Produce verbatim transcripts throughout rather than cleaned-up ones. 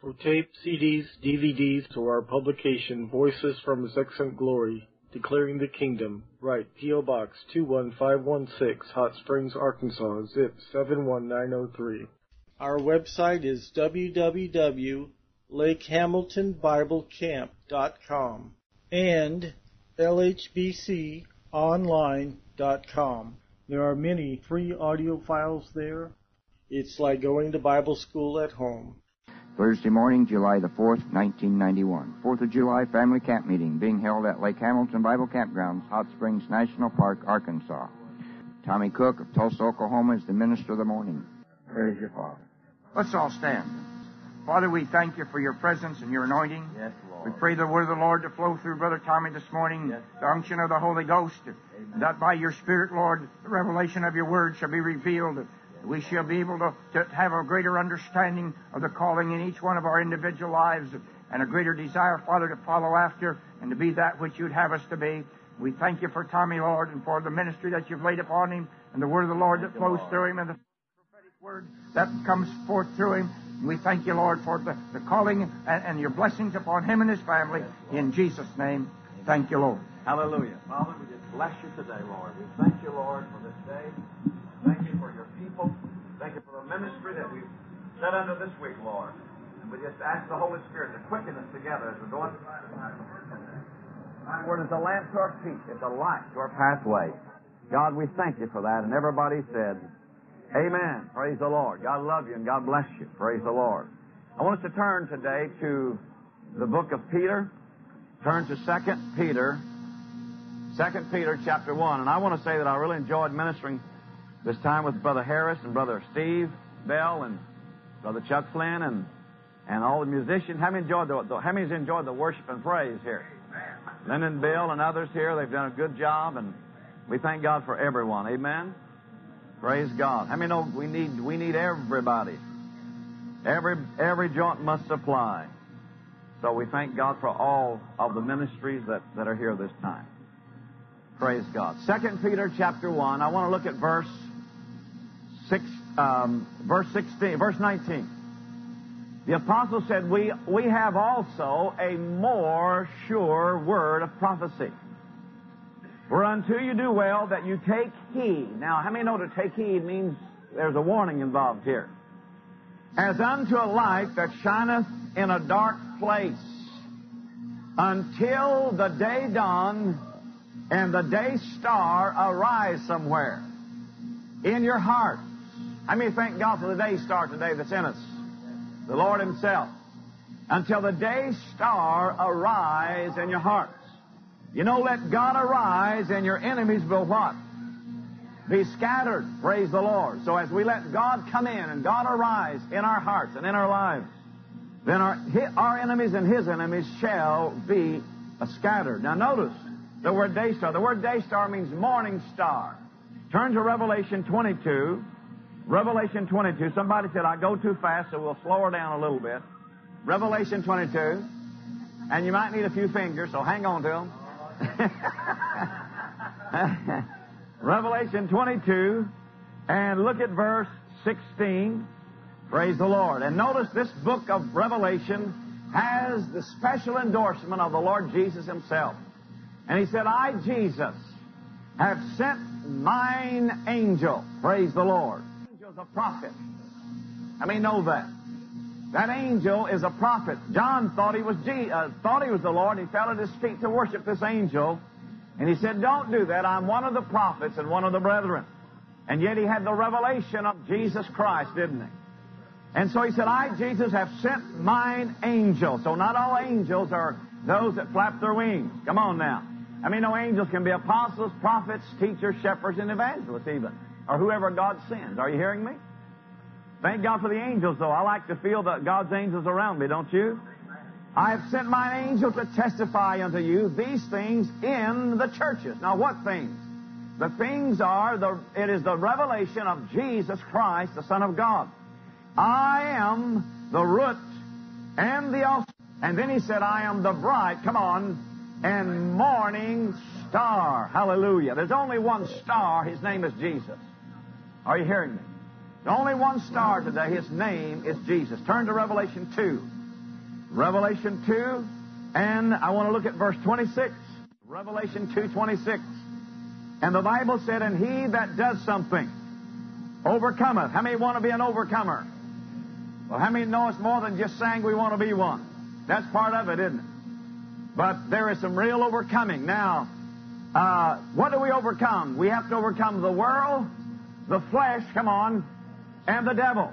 For tape, C Ds, D V Ds, or our publication, Voices from His Excellent Glory, Declaring the Kingdom, write P O. Box two one five one six, Hot Springs, Arkansas, zip seven one nine zero three. Our website is w w w dot lake hamilton bible camp dot com and l h b c online dot com. There are many free audio files there. It's like going to Bible school at home. Thursday morning, July the fourth, nineteen ninety-one. fourth of July family camp meeting being held at Lake Hamilton Bible Campgrounds, Hot Springs National Park, Arkansas. Tommy Cook of Tulsa, Oklahoma is the minister of the morning. Praise your Father. Let's all stand. Father, we thank you for your presence and your anointing. Yes, Lord. We pray the word of the Lord to flow through Brother Tommy this morning, Yes. the unction of the Holy Ghost, Amen. that by your Spirit, Lord, the revelation of your word shall be revealed. We shall be able to, to have a greater understanding of the calling in each one of our individual lives and a greater desire, Father, to follow after and to be that which you'd have us to be. We thank you for Tommy, Lord, and for the ministry that you've laid upon him and the word of the Lord that flows through him and the prophetic word that comes forth through him. We thank you, Lord, for the, the calling and, and your blessings upon him and his family. In Jesus' name, thank you, Lord. Hallelujah. Father, we just bless you today, Lord. We thank you, Lord, for this day. Thank you for your people. Thank you for the ministry that we've set under this week, Lord. And we just ask the Holy Spirit to quicken us together as we go into thy word is a lamp to our feet. It's a light to our pathway. God, we thank you for that. And everybody said, amen. Praise the Lord. God love you and God bless you. Praise the Lord. I want us to turn today to the book of Peter. Turn to Second Peter. Second Peter chapter one. And I want to say that I really enjoyed ministering this time with Brother Harris and Brother Steve Bell and Brother Chuck Flynn and, and all the musicians. How many enjoyed the, the how many's enjoyed the worship and praise here? Lyndon Bill and others here, they've done a good job, and we thank God for everyone. Amen. Praise God. How many know we need we need everybody? Every every joint must supply. So we thank God for all of the ministries that, that are here this time. Praise God. Second Peter chapter one. I want to look at verse six, um, verse sixteen, verse nineteen. The apostle said, "We we have also a more sure word of prophecy. Whereunto you do well that you take heed." Now, how many know to take heed means there's a warning involved here? "As unto a light that shineth in a dark place, until the day dawn and the day star arise somewhere in your heart." How many thank God for the day star today that's in us? The Lord Himself. "Until the day star arise in your hearts." You know, let God arise and your enemies will what? Be scattered. Praise the Lord. So as we let God come in and God arise in our hearts and in our lives, then our, our enemies and His enemies shall be scattered. Now notice the word day star. The word day star means morning star. Turn to Revelation twenty-two. Revelation twenty-two. Somebody said, I go too fast, so we'll slow her down a little bit. Revelation twenty-two. And you might need a few fingers, so hang on to them. Revelation twenty-two. And look at verse sixteen. Praise the Lord. And notice this book of Revelation has the special endorsement of the Lord Jesus Himself. And He said, I, Jesus, have sent mine angel. Praise the Lord. Angel's a prophet. How many know that? That angel is a prophet. John thought he was Je- uh, thought he was the Lord. He fell at His feet to worship this angel. And he said, don't do that. I'm one of the prophets and one of the brethren. And yet he had the revelation of Jesus Christ, didn't he? And so he said, I, Jesus, have sent mine angel. So not all angels are those that flap their wings. Come on now. I mean, no angels can be apostles, prophets, teachers, shepherds, and evangelists even. Or whoever God sends. Are you hearing me? Thank God for the angels, though. I like to feel that God's angels around me, don't you? I have sent mine angel to testify unto you these things in the churches. Now, what things? The things are, the, it is the revelation of Jesus Christ, the Son of God. I am the root and the offspring. And then he said, I am the bright, come on, and morning star. Hallelujah. There's only one star. His name is Jesus. Are you hearing me? There's only one star today. His name is Jesus. Turn to Revelation two. Revelation two, and I want to look at verse twenty-six. Revelation two twenty-six. And the Bible said, and he that does something overcometh. How many want to be an overcomer? Well, how many know it's more than just saying we want to be one? That's part of it, isn't it? But there is some real overcoming. Now, uh, what do we overcome? We have to overcome the world, the flesh, come on, and the devil.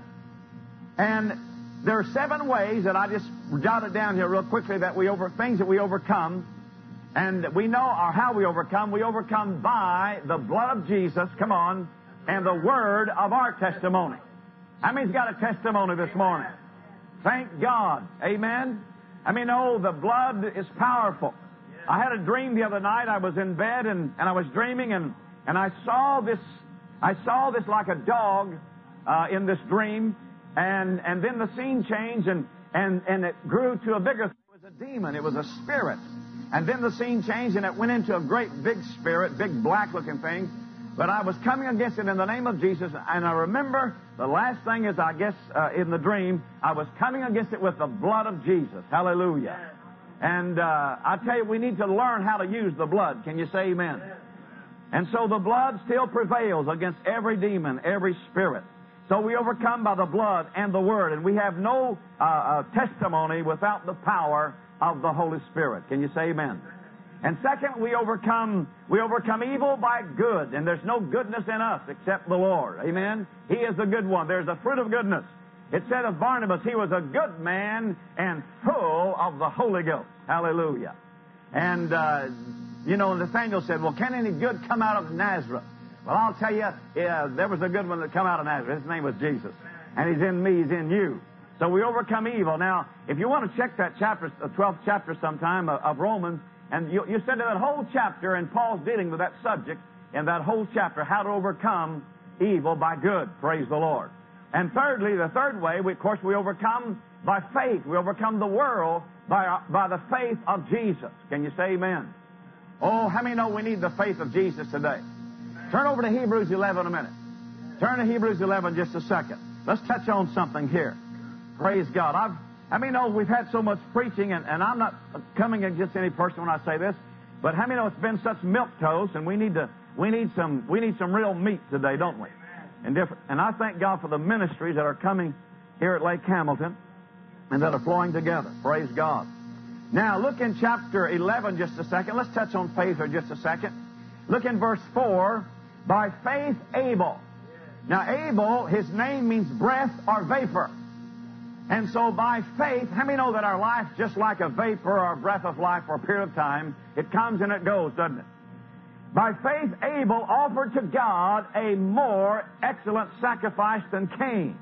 And there are seven ways that I just jotted down here real quickly that we over things that we overcome. And we know or how we overcome. We overcome by the blood of Jesus, come on, and the word of our testimony. How many's got a testimony this morning? Thank God. Amen. I mean, oh, the blood is powerful. I had a dream the other night. I was in bed and, and I was dreaming and, and I saw this, I saw this like a dog uh, in this dream. And, and then the scene changed and, and, and it grew to a bigger, it was a demon. It was a spirit. And then the scene changed and it went into a great big spirit, big black looking thing. But I was coming against it in the name of Jesus. And I remember the last thing is, I guess, uh, in the dream, I was coming against it with the blood of Jesus. Hallelujah. And uh, I tell you, we need to learn how to use the blood. Can you say amen? And so the blood still prevails against every demon, every spirit. So we overcome by the blood and the word. And we have no uh, uh, testimony without the power of the Holy Spirit. Can you say amen? And second, we overcome we overcome evil by good. And there's no goodness in us except the Lord. Amen? He is the good one. There's a fruit of goodness. It said of Barnabas, he was a good man and full of the Holy Ghost. Hallelujah. And, uh, you know, Nathaniel said, well, can any good come out of Nazareth? Well, I'll tell you, yeah, there was a good one that come out of Nazareth. His name was Jesus. And he's in me, he's in you. So we overcome evil. Now, if you want to check that chapter, the twelfth chapter sometime of, of Romans, and you, you said that whole chapter, and Paul's dealing with that subject in that whole chapter, how to overcome evil by good. Praise the Lord. And thirdly, the third way, we, of course, we overcome by faith. We overcome the world by, by the faith of Jesus. Can you say amen? Oh, how many know we need the faith of Jesus today? Turn over to Hebrews eleven a minute. Turn to Hebrews eleven just a second. Let's touch on something here. Praise God. I've, how many know we've had so much preaching, and, and I'm not coming against any person when I say this, but how many know it's been such milquetoast, and we need to we need some we need some real meat today, don't we? And different. And I thank God for the ministries that are coming here at Lake Hamilton and that are flowing together. Praise God. Now look in chapter eleven just a second. Let's touch on faith for just a second. Look in verse four. By faith Abel. Now Abel, his name means breath or vapor. And so by faith, how many know that our life, just like a vapor or a breath of life for a period of time, it comes and it goes, doesn't it? By faith, Abel offered to God a more excellent sacrifice than Cain,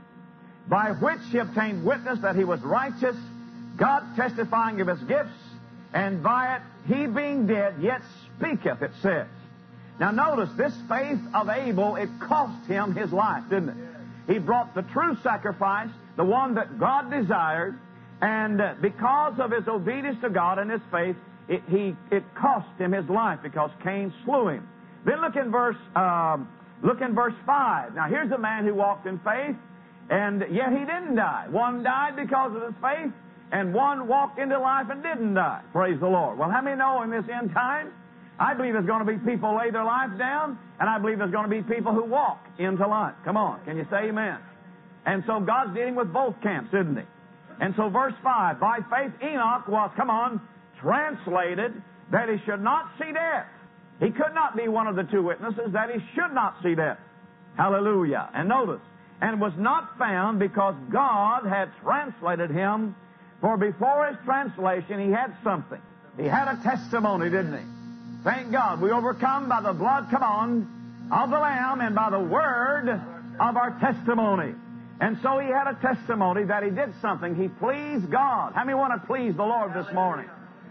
by which he obtained witness that he was righteous, God testifying of his gifts, and by it he being dead yet speaketh, it says. Now notice, this faith of Abel, it cost him his life, didn't it? He brought the true sacrifice, the one that God desired, and because of his obedience to God and his faith, It, he, it cost him his life because Cain slew him. Then look in verse, um, look in verse five. Now here's a man who walked in faith, and yet he didn't die. One died because of his faith, and one walked into life and didn't die. Praise the Lord. Well, how many know in this end time, I believe there's going to be people lay their life down, and I believe there's going to be people who walk into life. Come on, can you say amen? And so God's dealing with both camps, isn't he? And so verse five, by faith Enoch was, come on, translated that he should not see death. He could not be one of the two witnesses that he should not see death. Hallelujah. And notice, and was not found because God had translated him, for before his translation he had something. He had a testimony, didn't he? Thank God. We overcome by the blood, come on, of the Lamb and by the word of our testimony. And so he had a testimony that he did something. He pleased God. How many want to please the Lord this morning?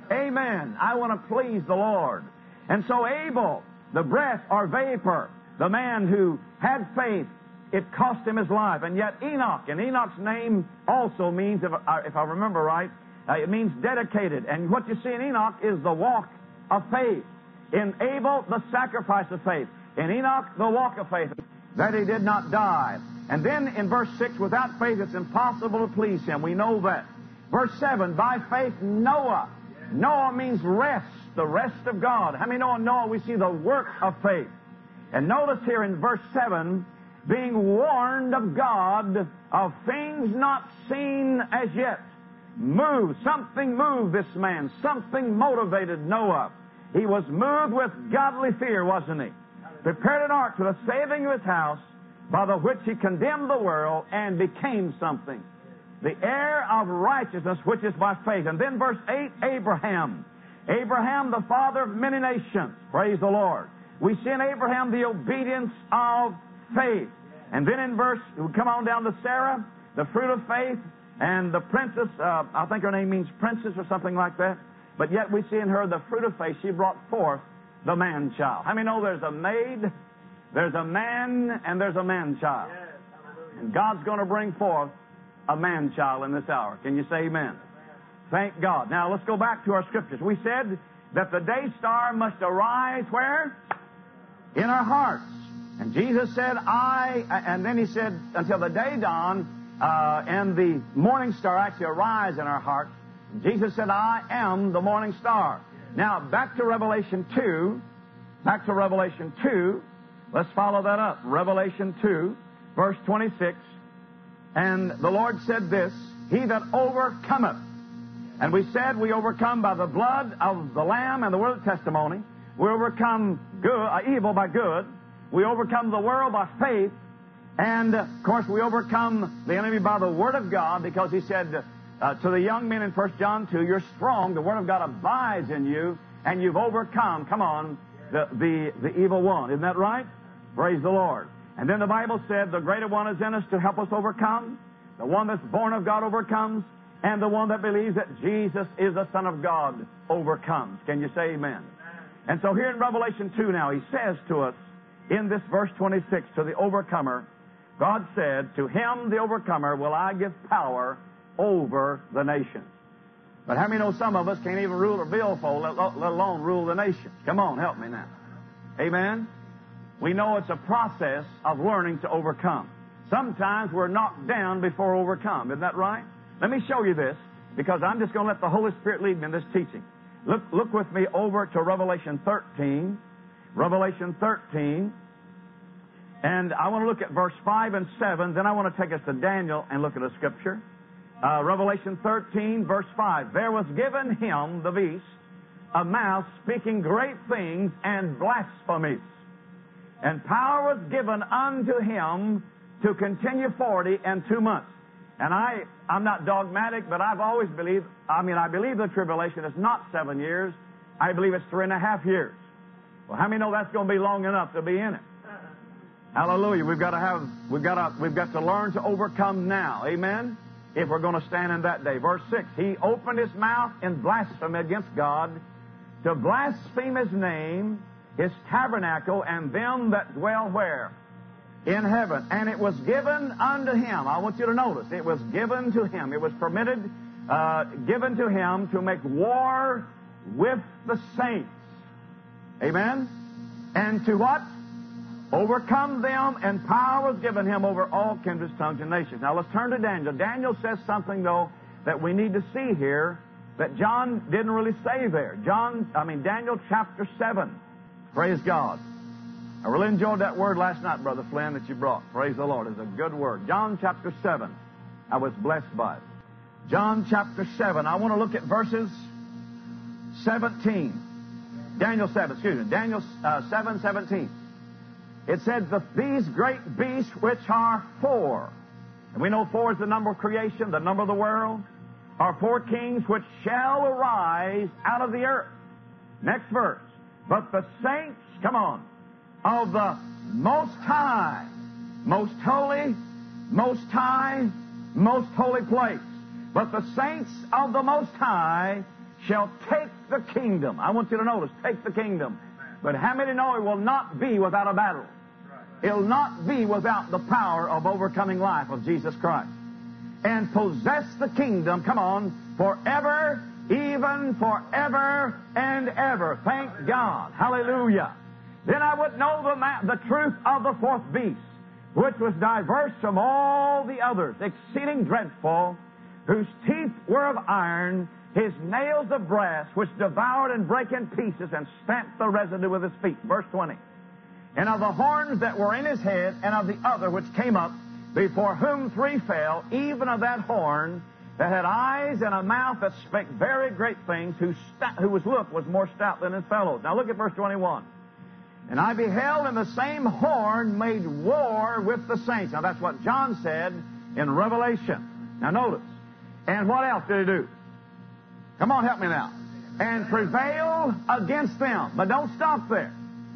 Amen. I want to please the Lord. And so Abel, the breath or vapor, the man who had faith, it cost him his life. And yet Enoch, and Enoch's name also means, if I, if I remember right, uh, it means dedicated. And what you see in Enoch is the walk of faith. In Abel, the sacrifice of faith. In Enoch, the walk of faith, that he did not die. And then in verse six, without faith it's impossible to please him. We know that. Verse seven, by faith Noah. Noah means rest, the rest of God. How many know in Noah we see the work of faith? And notice here in verse seven, being warned of God of things not seen as yet. Moved, something moved this man. Something motivated Noah. He was moved with godly fear, wasn't he? Prepared an ark for the saving of his house, by the which he condemned the world and became something. The heir of righteousness, which is by faith. And then verse eight, Abraham. Abraham, the father of many nations. Praise the Lord. We see in Abraham the obedience of faith. And then in verse, we come on down to Sarah, the fruit of faith, and the princess, uh, I think her name means princess or something like that. But yet we see in her the fruit of faith. She brought forth the man-child. How many know there's a maid, there's a man, and there's a man-child? And God's going to bring forth a man-child in this hour. Can you say amen? Thank God. Now let's go back to our scriptures. We said that the day star must arise where? In our hearts. And Jesus said, I, and then he said, until the day dawn, uh, and the morning star actually arise in our hearts. Jesus said, I am the morning star. Now, back to Revelation two. Back to Revelation two. Let's follow that up. Revelation two, verse twenty-six. And the Lord said this, he that overcometh. And we said we overcome by the blood of the Lamb and the word of testimony. We overcome good, uh, evil by good. We overcome the world by faith. And, uh, of course, we overcome the enemy by the Word of God, because he said uh, to the young men in First John two, you're strong, the Word of God abides in you, and you've overcome, come on, the, the, the evil one. Isn't that right? Praise the Lord. And then the Bible said the greater one is in us to help us overcome. The one that's born of God overcomes, and the one that believes that Jesus is the Son of God overcomes. Can you say amen? And so here in Revelation two now, he says to us, in this verse twenty-six, to the overcomer, God said, to him, the overcomer, will I give power over the nations. But how many know some of us can't even rule a billfold, let, let alone rule the nations? Come on, help me now. Amen? We know it's a process of learning to overcome. Sometimes we're knocked down before overcome. Isn't that right? Let me show you this, because I'm just going to let the Holy Spirit lead me in this teaching. Look, look with me over to Revelation thirteen. Revelation thirteen. And I want to look at verse five and seven. Then I want to take us to Daniel and look at a scripture. Uh, Revelation thirteen, verse five. There was given him, the beast, a mouth speaking great things and blasphemies. And power was given unto him to continue forty and two months. And I, I'm not dogmatic, but I've always believed, I mean, I believe the tribulation is not seven years. I believe it's three and a half years. Well, how many know that's going to be long enough to be in it? Hallelujah. We've got to have, we've got to, we've got to learn to overcome now. Amen? If we're going to stand in that day. Verse six, he opened his mouth in blasphemy against God, to blaspheme his name, his tabernacle, and them that dwell where? In heaven. And it was given unto him. I want you to notice, it was given to him. It was permitted, uh, given to him to make war with the saints. Amen? And to what? Overcome them, and power was given him over all kindreds, tongues, and nations. Now let's turn to Daniel. Daniel says something, though, that we need to see here that John didn't really say there. John, I mean, Daniel chapter seven. Praise God. I really enjoyed that word last night, Brother Flynn, that you brought. Praise the Lord. It's a good word. John chapter seven. I was blessed by it. John chapter seven. I want to look at verses seventeen. Daniel seven, excuse me. Daniel uh, seven, seventeen. It said, the, these great beasts which are four, and we know four is the number of creation, the number of the world, are four kings which shall arise out of the earth. Next verse. But the saints, come on, of the Most High, most holy, most high, most holy place. But the saints of the Most High shall take the kingdom. I want you to notice, take the kingdom. But how many know it will not be without a battle? It'll not be without the power of overcoming life of Jesus Christ. And possess the kingdom, come on, forever, even forever and ever. Thank God. Hallelujah. Then I would know the, ma- the truth of the fourth beast, which was diverse from all the others, exceeding dreadful, whose teeth were of iron, his nails of brass, which devoured and brake in pieces, and stamped the residue with his feet. Verse twenty. And of the horns that were in his head, and of the other which came up, before whom three fell, even of that horn that had eyes and a mouth that spake very great things, whose, stout, whose look was more stout than his fellows. Now look at verse twenty-one. And I beheld, and the same horn made war with the saints. Now that's what John said in Revelation. Now notice. And what else did he do? Come on, help me now. And prevail against them. But don't stop there.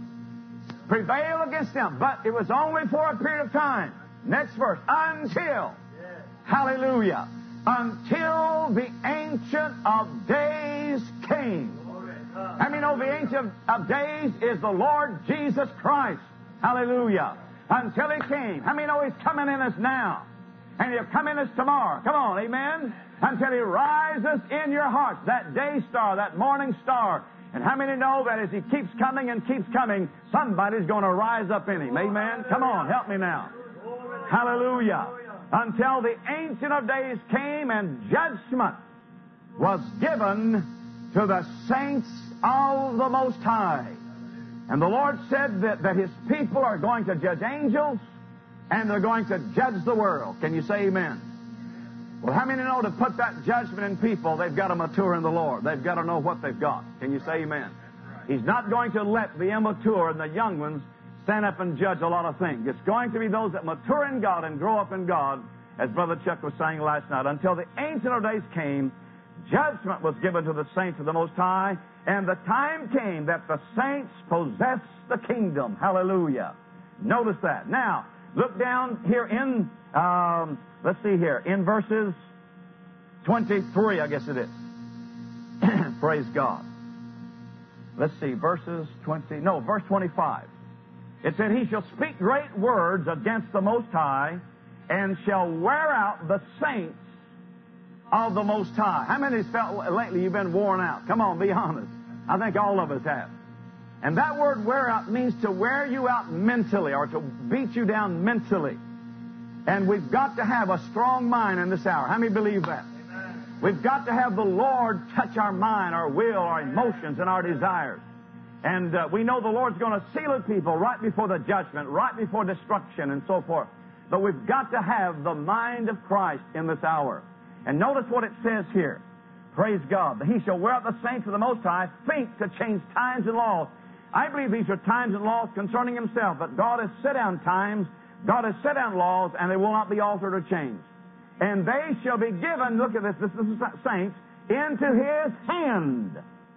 Prevail against them. But it was only for a period of time. Next verse. Until. Hallelujah. Until the Ancient of Days came. How many know the Ancient of Days is the Lord Jesus Christ? Hallelujah. Until He came. How many know He's coming in us now? And He'll come in us tomorrow. Come on, amen? Until He rises in your hearts, that day star, that morning star. And how many know that as He keeps coming and keeps coming, somebody's going to rise up in Him? Amen? Come on, help me now. Hallelujah. Until the Ancient of Days came and judgment was given to the saints of the Most High. And the Lord said that, that His people are going to judge angels and they're going to judge the world. Can you say amen? Well, how many know to put that judgment in people, they've got to mature in the Lord. They've got to know what they've got. Can you say amen? He's not going to let the immature and the young ones stand up and judge a lot of things. It's going to be those that mature in God and grow up in God, as Brother Chuck was saying last night. Until the Ancient of Days came, judgment was given to the saints of the Most High, and the time came that the saints possessed the kingdom. Hallelujah. Notice that. Now, look down here in, um, let's see here, in verses twenty-three, I guess it is. Praise God. Let's see, verses twenty, no, verse twenty-five. It said, He shall speak great words against the Most High, and shall wear out the saints of the Most High. How many has felt lately you've been worn out? Come on, be honest. I think all of us have. And that word wear out means to wear you out mentally, or to beat you down mentally. And we've got to have a strong mind in this hour. How many believe that? Amen. We've got to have the Lord touch our mind, our will, our emotions, and our desires. And uh, we know the Lord's going to seal His people right before the judgment, right before destruction, and so forth. But we've got to have the mind of Christ in this hour. And notice what it says here. Praise God. He shall wear out the saints of the Most High, think to change times and laws. I believe these are times and laws concerning Himself, but God has set down times, God has set down laws, and they will not be altered or changed. And they shall be given, look at this, this is the saints, into His hand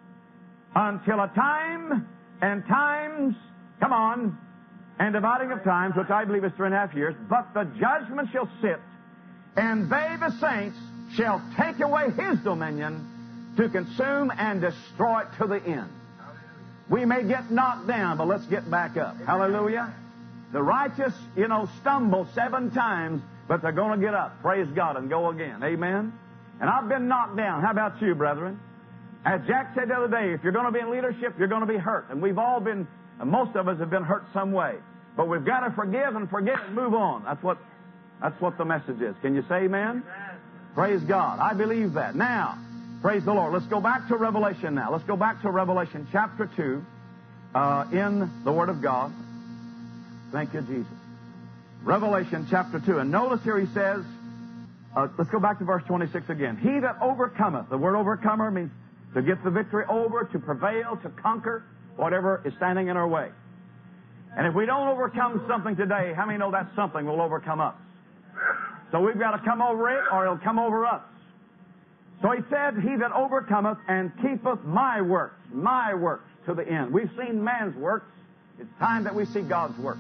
until a time and times, come on, and dividing of times, which I believe is three and a half years, but the judgment shall sit, and they, the saints, shall take away His dominion to consume and destroy it to the end. We may get knocked down, but let's get back up. Hallelujah. The righteous, you know, stumble seven times, but they're going to get up, praise God, and go again. Amen? And I've been knocked down. How about you, brethren? As Jack said the other day, if you're going to be in leadership, you're going to be hurt. And we've all been, most of us have been hurt some way. But we've got to forgive and forget and move on. That's what, that's what the message is. Can you say amen? Amen? Praise God. I believe that. Now, praise the Lord. Let's go back to Revelation now. Let's go back to Revelation chapter two uh, in the Word of God. Thank you, Jesus. Revelation chapter two. And notice here he says, uh, let's go back to verse twenty-six again. He that overcometh. The word overcomer means to get the victory over, to prevail, to conquer whatever is standing in our way. And if we don't overcome something today, how many know that something will overcome us? So we've got to come over it, or it'll come over us. So he said, He that overcometh and keepeth my works, my works to the end. We've seen man's works. It's time that we see God's works.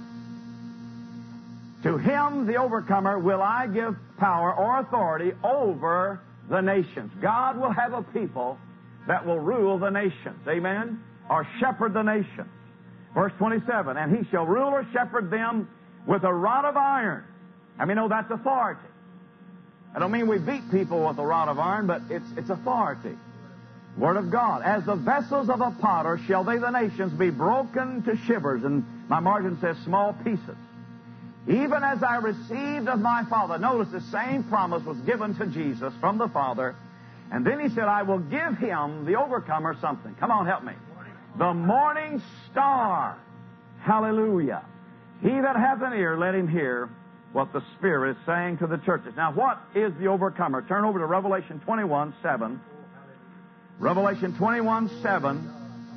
To him, the overcomer, will I give power or authority over the nations. God will have a people that will rule the nations. Amen? Or shepherd the nations. Verse twenty-seven, and he shall rule or shepherd them with a rod of iron. I mean, no, that's authority. I don't mean we beat people with a rod of iron, but it's, it's authority. Word of God. As the vessels of a potter shall they, the nations, be broken to shivers. And my margin says small pieces. even as I received of my Father. Notice the same promise was given to Jesus from the Father. And then he said, I will give him, the overcomer, something. Come on, help me. The morning star. Hallelujah. He that hath an ear, let him hear what the Spirit is saying to the churches. Now, what is the overcomer? Turn over to Revelation twenty-one seven. Revelation twenty-one seven.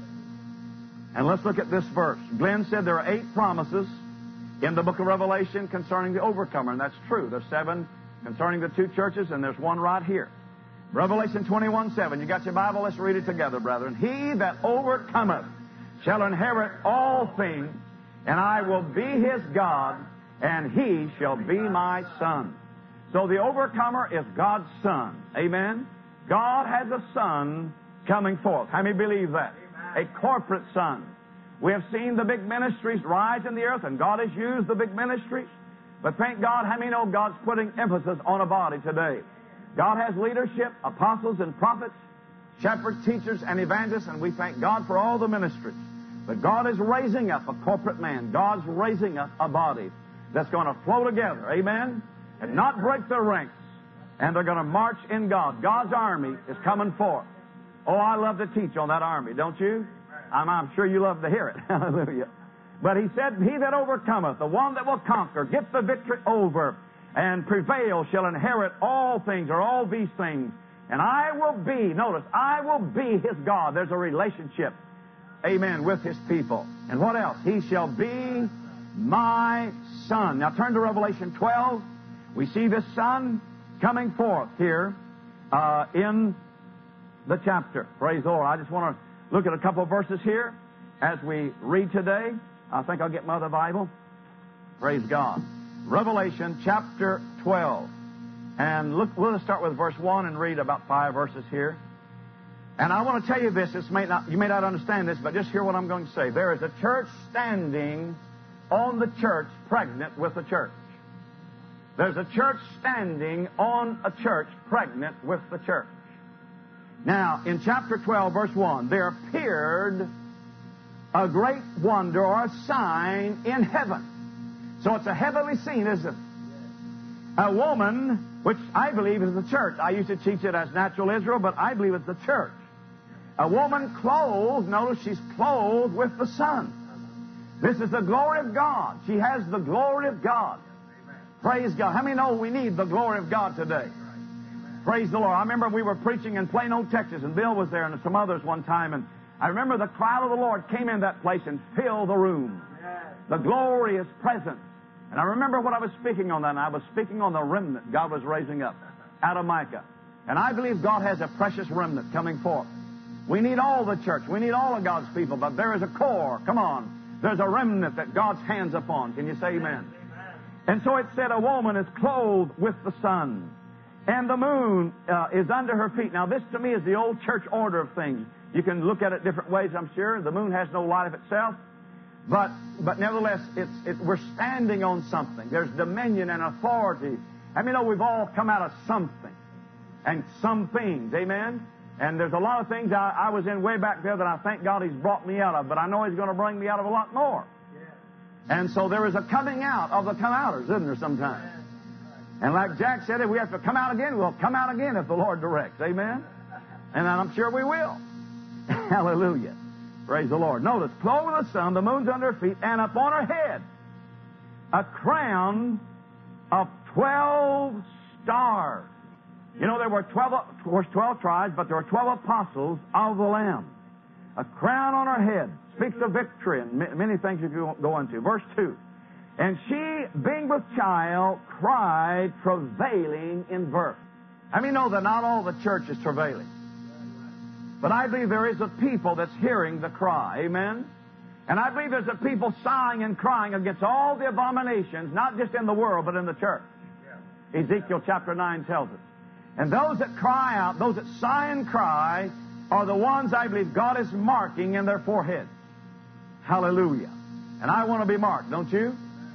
And let's look at this verse. Glenn said there are eight promises in the book of Revelation concerning the overcomer, and that's true. There's seven concerning the two churches, and there's one right here. Revelation twenty-one seven. You got your Bible? Let's read it together, brethren. He that overcometh shall inherit all things, and I will be his God, and he shall be my son. So the overcomer is God's son. Amen? God has a son coming forth. How many believe that? Amen. A corporate son. We have seen the big ministries rise in the earth, and God has used the big ministries. But thank God, how many know God's putting emphasis on a body today? God has leadership, apostles and prophets, shepherds, teachers, and evangelists, and we thank God for all the ministries. But God is raising up a corporate man. God's raising up a body that's going to flow together, amen, and not break their ranks. And they're going to march in God. God's army is coming forth. Oh, I love to teach on that army, don't you? I'm, I'm sure you love to hear it. Hallelujah. But he said, he that overcometh, the one that will conquer, get the victory over, and prevail, shall inherit all things, or all these things. And I will be, notice, I will be his God. There's a relationship, amen, with his people. And what else? He shall be my son. Now turn to Revelation twelve. We see this son coming forth here uh, in the chapter. Praise the Lord. I just want to look at a couple of verses here as we read today. I think I'll get my other Bible. Praise God. Revelation chapter twelve. And look, we'll just start with verse one and read about five verses here. And I want to tell you this. This may not, you may not understand this, but just hear what I'm going to say. There is a church standing on the church pregnant with the church. There's a church standing on a church pregnant with the church. Now, in chapter twelve, verse one, there appeared a great wonder or a sign in heaven. So it's a heavenly scene, isn't it? A woman, which I believe is the church. I used to teach it as natural Israel, but I believe it's the church. A woman clothed, notice she's clothed with the sun. This is the glory of God. She has the glory of God. Praise God. How many know we need the glory of God today? Praise the Lord. I remember we were preaching in Plano, Texas, and Bill was there and some others one time, and I remember the cloud of the Lord came in that place and filled the room. The glory is present. And I remember what I was speaking on then. I was speaking on the remnant God was raising up out of Micah. And I believe God has a precious remnant coming forth. We need all the church. We need all of God's people. But there is a core. Come on. There's a remnant that God's hands upon. Can you say amen? And so it said a woman is clothed with the sun. And the moon uh, is under her feet. Now this to me is the old church order of things. You can look at it different ways, I'm sure. The moon has no light of itself. But but nevertheless, it's, it, we're standing on something. There's dominion and authority. I mean, you know, we've all come out of something and some things, amen? And there's a lot of things I, I was in way back there that I thank God He's brought me out of, but I know He's going to bring me out of a lot more. Yeah. And so there is a coming out of the come-outers, isn't there, sometimes? Yeah. And like Jack said, if we have to come out again, we'll come out again if the Lord directs, amen? And I'm sure we will. Hallelujah. Praise the Lord. Notice, clothed with the sun, the moon's under her feet, and upon her head a crown of twelve stars. You know, there were twelve, of course, twelve tribes, but there were twelve apostles of the Lamb. A crown on her head speaks of victory and many things you can go into. Verse two. And she, being with child, cried, travailing in birth. I mean, know that not all the church is travailing. But I believe there is a people that's hearing the cry. Amen? And I believe there's a people sighing and crying against all the abominations, not just in the world, but in the church. Yeah. Ezekiel chapter nine tells us. And those that cry out, those that sigh and cry, are the ones I believe God is marking in their foreheads. Hallelujah. And I want to be marked, don't you?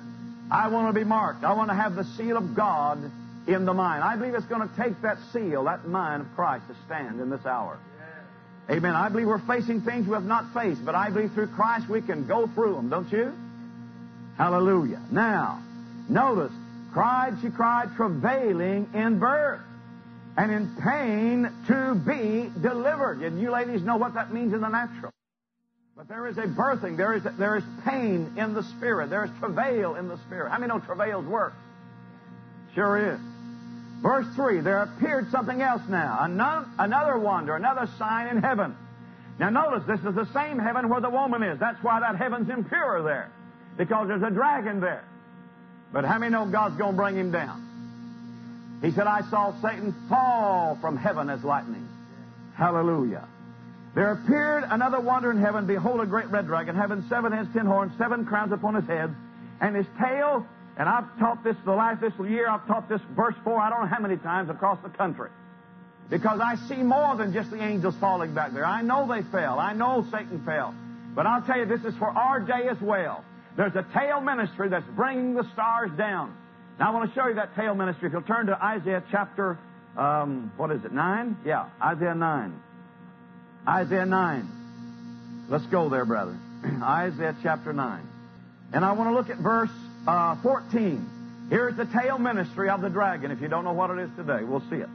I want to be marked. I want to have the seal of God in the mind. I believe it's going to take that seal, that mind of Christ, to stand in this hour. Amen. I believe we're facing things we have not faced, but I believe through Christ we can go through them, don't you? Hallelujah. Now, Notice, cried, she cried, travailing in birth, and in pain to be delivered. And you ladies know what that means in the natural. But there is a birthing, there is, there is pain in the Spirit, there is travail in the Spirit. How many know travails work? Sure is. Verse three, there appeared something else now, another, another wonder, another sign in heaven. Now notice, this is the same heaven where the woman is. That's why that heaven's impure there, because there's a dragon there. But how many know God's going to bring him down? He said, I saw Satan fall from heaven as lightning. Hallelujah. There appeared another wonder in heaven. Behold, a great red dragon, having seven heads, ten horns, seven crowns upon his head, and his tail. And I've taught this the last this year. I've taught this verse four, I don't know how many times across the country. Because I see more than just the angels falling back there. I know they fell. I know Satan fell. But I'll tell you, this is for our day as well. There's a tail ministry that's bringing the stars down. Now, I want to show you that tail ministry. If you'll turn to Isaiah chapter, um, what is it, nine? Yeah, Isaiah nine. Isaiah nine. Let's go there, brother. Isaiah chapter nine. And I want to look at verse uh, fourteen. Here's the tail ministry of the dragon. If you don't know what it is today, we'll see it.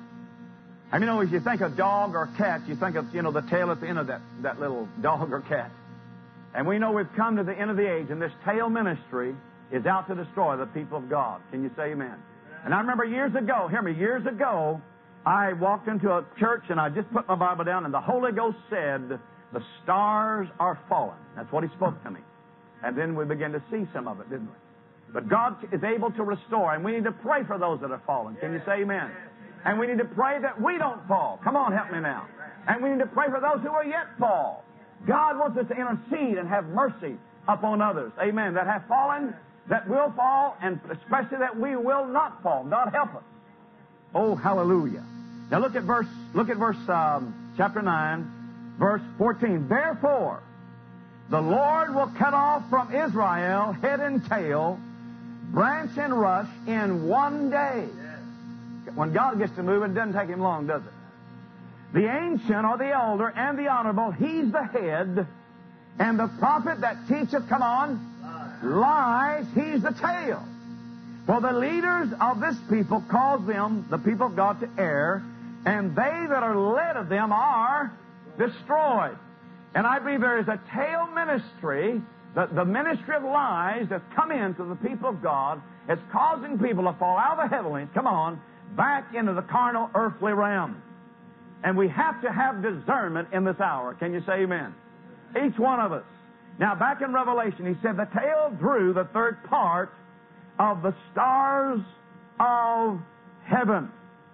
I mean, you know, as you think of dog or cat, you think of, you know, the tail at the end of that, that little dog or cat. And we know we've come to the end of the age, and this tail ministry is out to destroy the people of God. Can you say amen? And I remember years ago, hear me, years ago, I walked into a church, and I just put my Bible down, and the Holy Ghost said, the stars are falling. That's what He spoke to me. And then we began to see some of it, didn't we? But God is able to restore, and we need to pray for those that are fallen. Can you say amen? And we need to pray that we don't fall. Come on, help me now. And we need to pray for those who are yet fall. God wants us to intercede and have mercy upon others. Amen. That have fallen, that will fall, and especially that we will not fall. God help us. Oh, hallelujah. Now look at verse, look at verse, um, chapter nine, verse fourteen. Therefore, the Lord will cut off from Israel head and tail, branch and rush in one day. When God gets to move, it doesn't take Him long, does it? The ancient or the elder and the honorable, he's the head. And the prophet that teacheth, come on, lies, he's the tail. For the leaders of this people cause them, the people of God, to err, and they that are led of them are destroyed. And I believe there is a tail ministry, the, the ministry of lies that's come into the people of God. It's causing people to fall out of the heavenlies, come on, back into the carnal, earthly realm. And we have to have discernment in this hour. Can you say amen? Each one of us. Now, back in Revelation, he said, the tail drew the third part of the stars of heaven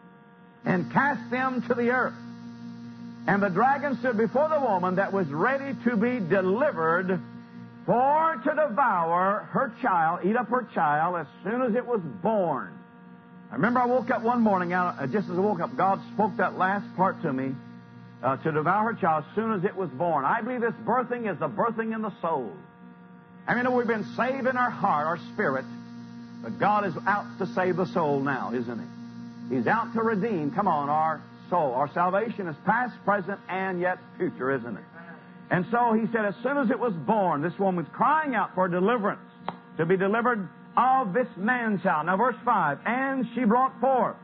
and cast them to the earth. And the dragon stood before the woman that was ready to be delivered for to devour her child, eat up her child as soon as it was born. I remember I woke up one morning, out, just as I woke up, God spoke that last part to me, uh, to devour her child as soon as it was born. I believe this birthing is the birthing in the soul. I mean, we've been saved in our heart, our spirit, but God is out to save the soul now, isn't He? He's out to redeem, come on, our soul. Our salvation is past, present, and yet future, isn't it? And so He said, as soon as it was born, this woman's crying out for deliverance, to be delivered of this man-child. Now, verse five, and she brought forth,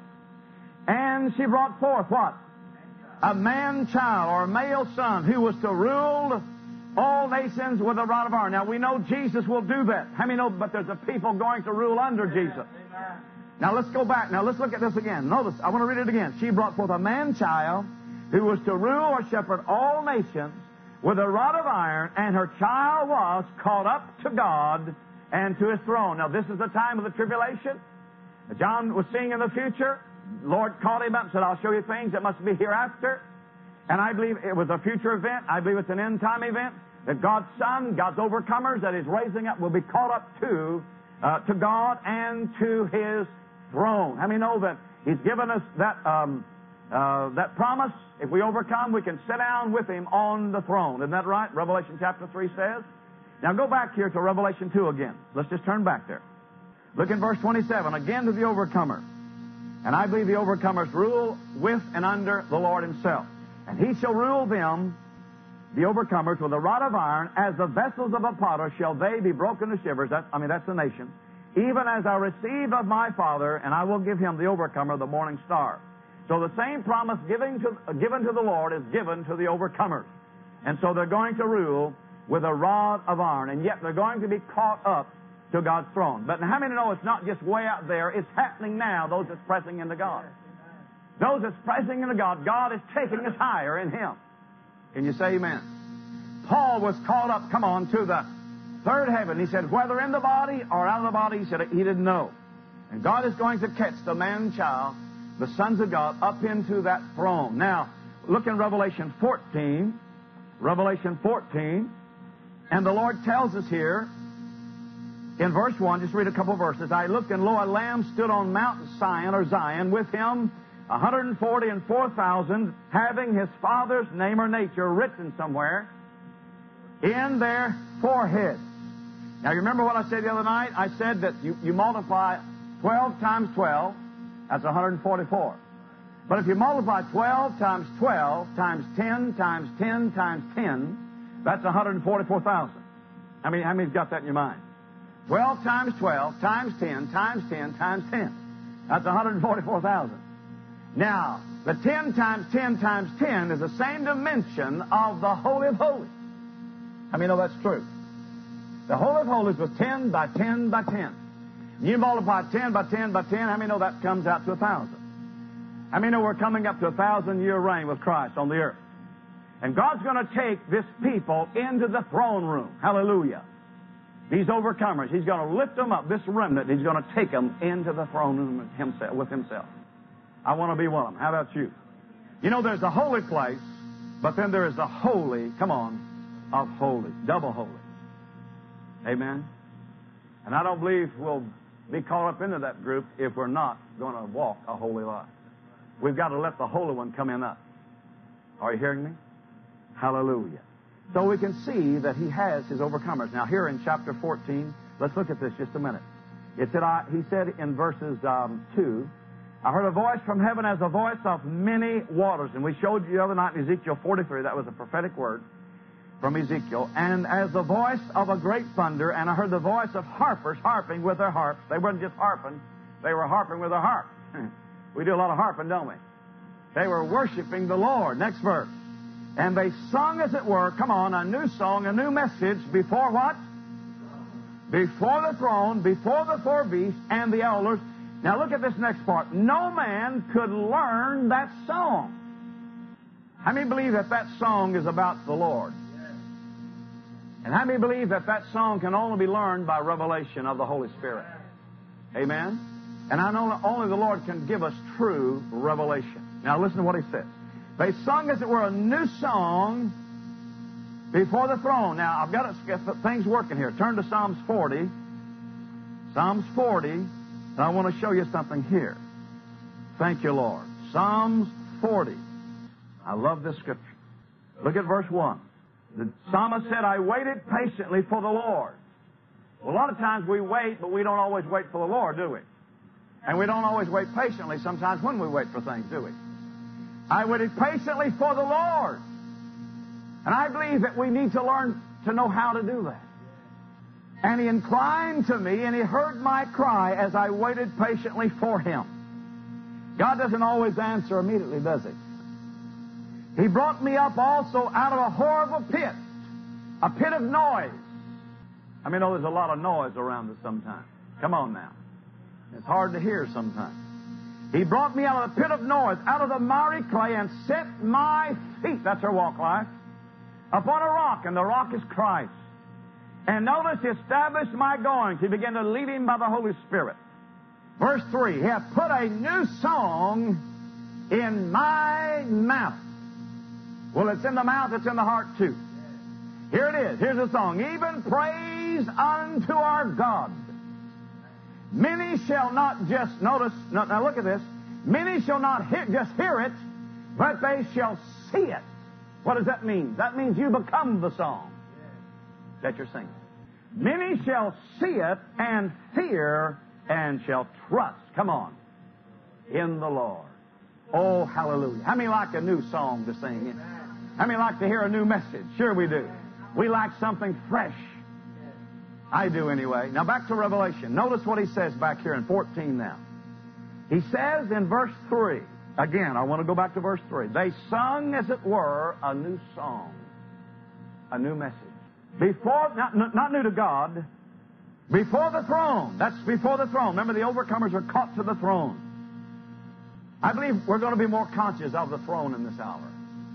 and she brought forth what? A man-child, or a male son, who was to rule all nations with a rod of iron. Now, we know Jesus will do that. How many know, but there's a people going to rule under Jesus. Now, let's go back. Now, let's look at this again. Notice, I want to read it again. She brought forth a man-child who was to rule or shepherd all nations with a rod of iron, and her child was caught up to God and to His throne. Now, this is the time of the tribulation. John was seeing in the future. Lord called him up and said, I'll show you things that must be hereafter. And I believe it was a future event. I believe it's an end-time event, that God's Son, God's overcomers that He's raising up, will be caught up to, uh, to God and to His throne. How many know that He's given us that, um, uh, that promise? If we overcome, we can sit down with Him on the throne. Isn't that right? Revelation chapter three says. Now go back here to Revelation two again. Let's just turn back there. Look in verse twenty-seven, again to the overcomer. And I believe the overcomers rule with and under the Lord Himself. And He shall rule them, the overcomers, with a rod of iron, as the vessels of a potter shall they be broken to shivers. That, I mean, that's the nation. even as I receive of my Father, and I will give him the overcomer, the morning star. So the same promise given to, given to the Lord is given to the overcomers. And so they're going to rule with a rod of iron, and yet they're going to be caught up to God's throne. But how many know it's not just way out there? It's happening now, those that's pressing into God. Those that's pressing into God, God is taking us higher in Him. Can you say amen? Paul was caught up, come on, to the third heaven. He said, whether in the body or out of the body, he said he didn't know. And God is going to catch the man-child, the sons of God, up into that throne. Now, look in Revelation fourteen. Revelation fourteen. And the Lord tells us here, in verse one, just read a couple of verses. I looked, and lo, a lamb stood on Mount Zion, or Zion, with him one hundred forty and four thousand, having his Father's name or nature written somewhere in their foreheads. Now, you remember what I said the other night? I said that you, you multiply twelve times twelve, that's one hundred forty-four. But if you multiply twelve times twelve times ten times ten times ten, that's one hundred forty-four thousand. I mean, how many's got that in your mind? twelve times twelve times ten times ten times ten. That's one hundred forty-four thousand. Now, the ten times ten times ten is the same dimension of the Holy of Holies. How many know that's true? The Holy of Holies was ten by ten by ten. You multiply ten by ten by ten, how many know that comes out to a thousand? How many know we're coming up to a thousand year reign with Christ on the earth? And God's going to take this people into the throne room. Hallelujah. These overcomers, He's going to lift them up, this remnant, He's going to take them into the throne room himself, with Himself. I want to be one of them. How about you? You know, there's a holy place, but then there is the holy, come on, of holies, double holy. Amen? And I don't believe we'll be caught up into that group if we're not going to walk a holy life. We've got to let the Holy One come in us. Are you hearing me? Hallelujah. So we can see that He has His overcomers. Now here in chapter fourteen, let's look at this just a minute. It said, I, he said in verses um, two, I heard a voice from heaven as a voice of many waters. And we showed you the other night in Ezekiel forty-three, that was a prophetic word from Ezekiel. And as the voice of a great thunder, and I heard the voice of harpers harping with their harps. They weren't just harping, they were harping with their harps. We do a lot of harping, don't we? They were worshiping the Lord. Next verse. And they sung, as it were, come on, a new song, a new message before what? Before the throne, before the four beasts and the elders. Now look at this next part. No man could learn that song. How many believe that that song is about the Lord? And how many believe that that song can only be learned by revelation of the Holy Spirit? Amen? And I know only the Lord can give us true revelation. Now listen to what He says. They sung, as it were, a new song before the throne. Now, I've got to get things working here. Turn to Psalms forty. Psalms forty. And I want to show you something here. Thank you, Lord. Psalms forty. I love this scripture. Look at verse one. The psalmist said, I waited patiently for the Lord. Well, a lot of times we wait, but we don't always wait for the Lord, do we? And we don't always wait patiently sometimes when we wait for things, do we? I waited patiently for the Lord. And I believe that we need to learn to know how to do that. And He inclined to me, and He heard my cry as I waited patiently for Him. God doesn't always answer immediately, does He? He brought me up also out of a horrible pit, a pit of noise. I mean, oh, there's a lot of noise around us sometimes. Come on now. It's hard to hear sometimes. He brought me out of the pit of noise, out of the miry clay, and set my feet, that's our walk life, upon a rock, and the rock is Christ. And notice He established my goings. He began to lead him by the Holy Spirit. Verse three, He hath put a new song in my mouth. Well, it's in the mouth, it's in the heart too. Here it is. Here's the song. Even praise unto our God. Many shall not just, notice, now, now look at this. Many shall not hear, just hear it, but they shall see it. What does that mean? That means you become the song that you're singing. Many shall see it and fear and shall trust. Come on. In the Lord. Oh, hallelujah. How many like a new song to sing? How many like to hear a new message? Sure we do. We like something fresh. I do anyway. Now back to Revelation. Notice what he says back here in fourteen now. He says in verse three, again, I want to go back to verse three. They sung, as it were, a new song, a new message. Before, not, not new to God, before the throne. That's before the throne. Remember, the overcomers are caught to the throne. I believe we're going to be more conscious of the throne in this hour.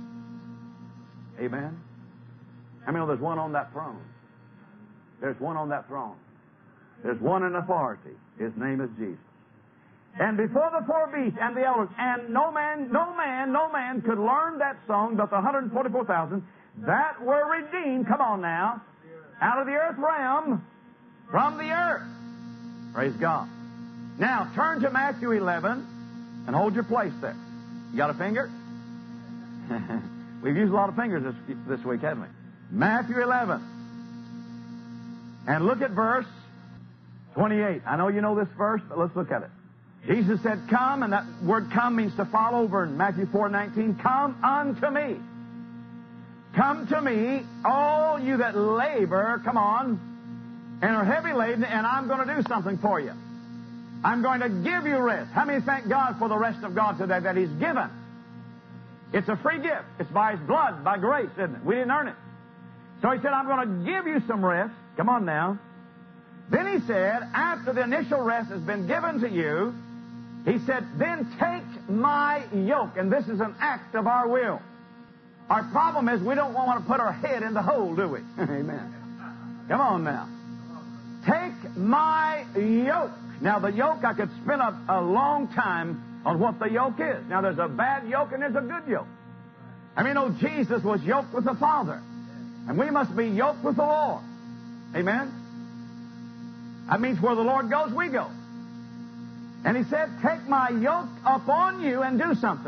Amen? I mean, there's one on that throne. There's one on that throne. There's one in authority. His name is Jesus. And before the four beasts and the elders, and no man, no man, no man could learn that song but the one hundred forty-four thousand that were redeemed, come on now, out of the earth realm, from the earth. Praise God. Now, turn to Matthew eleven and hold your place there. You got a finger? We've used a lot of fingers this, this week, haven't we? Matthew eleven. And look at verse twenty-eight. I know you know this verse, but let's look at it. Jesus said, come, and that word come means to fall over in Matthew four nineteen. Come unto me. Come to me, all you that labor, come on, and are heavy laden, and I'm going to do something for you. I'm going to give you rest. How many thank God for the rest of God today that He's given? It's a free gift. It's by His blood, by grace, isn't it? We didn't earn it. So He said, I'm going to give you some rest. Come on now. Then He said, after the initial rest has been given to you, He said, then take my yoke. And this is an act of our will. Our problem is we don't want to put our head in the hole, do we? Amen. Come on now. Take my yoke. Now, the yoke, I could spend a, a long time on what the yoke is. Now, there's a bad yoke and there's a good yoke. I mean, oh, Jesus was yoked with the Father. And we must be yoked with the Lord. Amen? That means where the Lord goes, we go. And He said, take my yoke upon you and do something.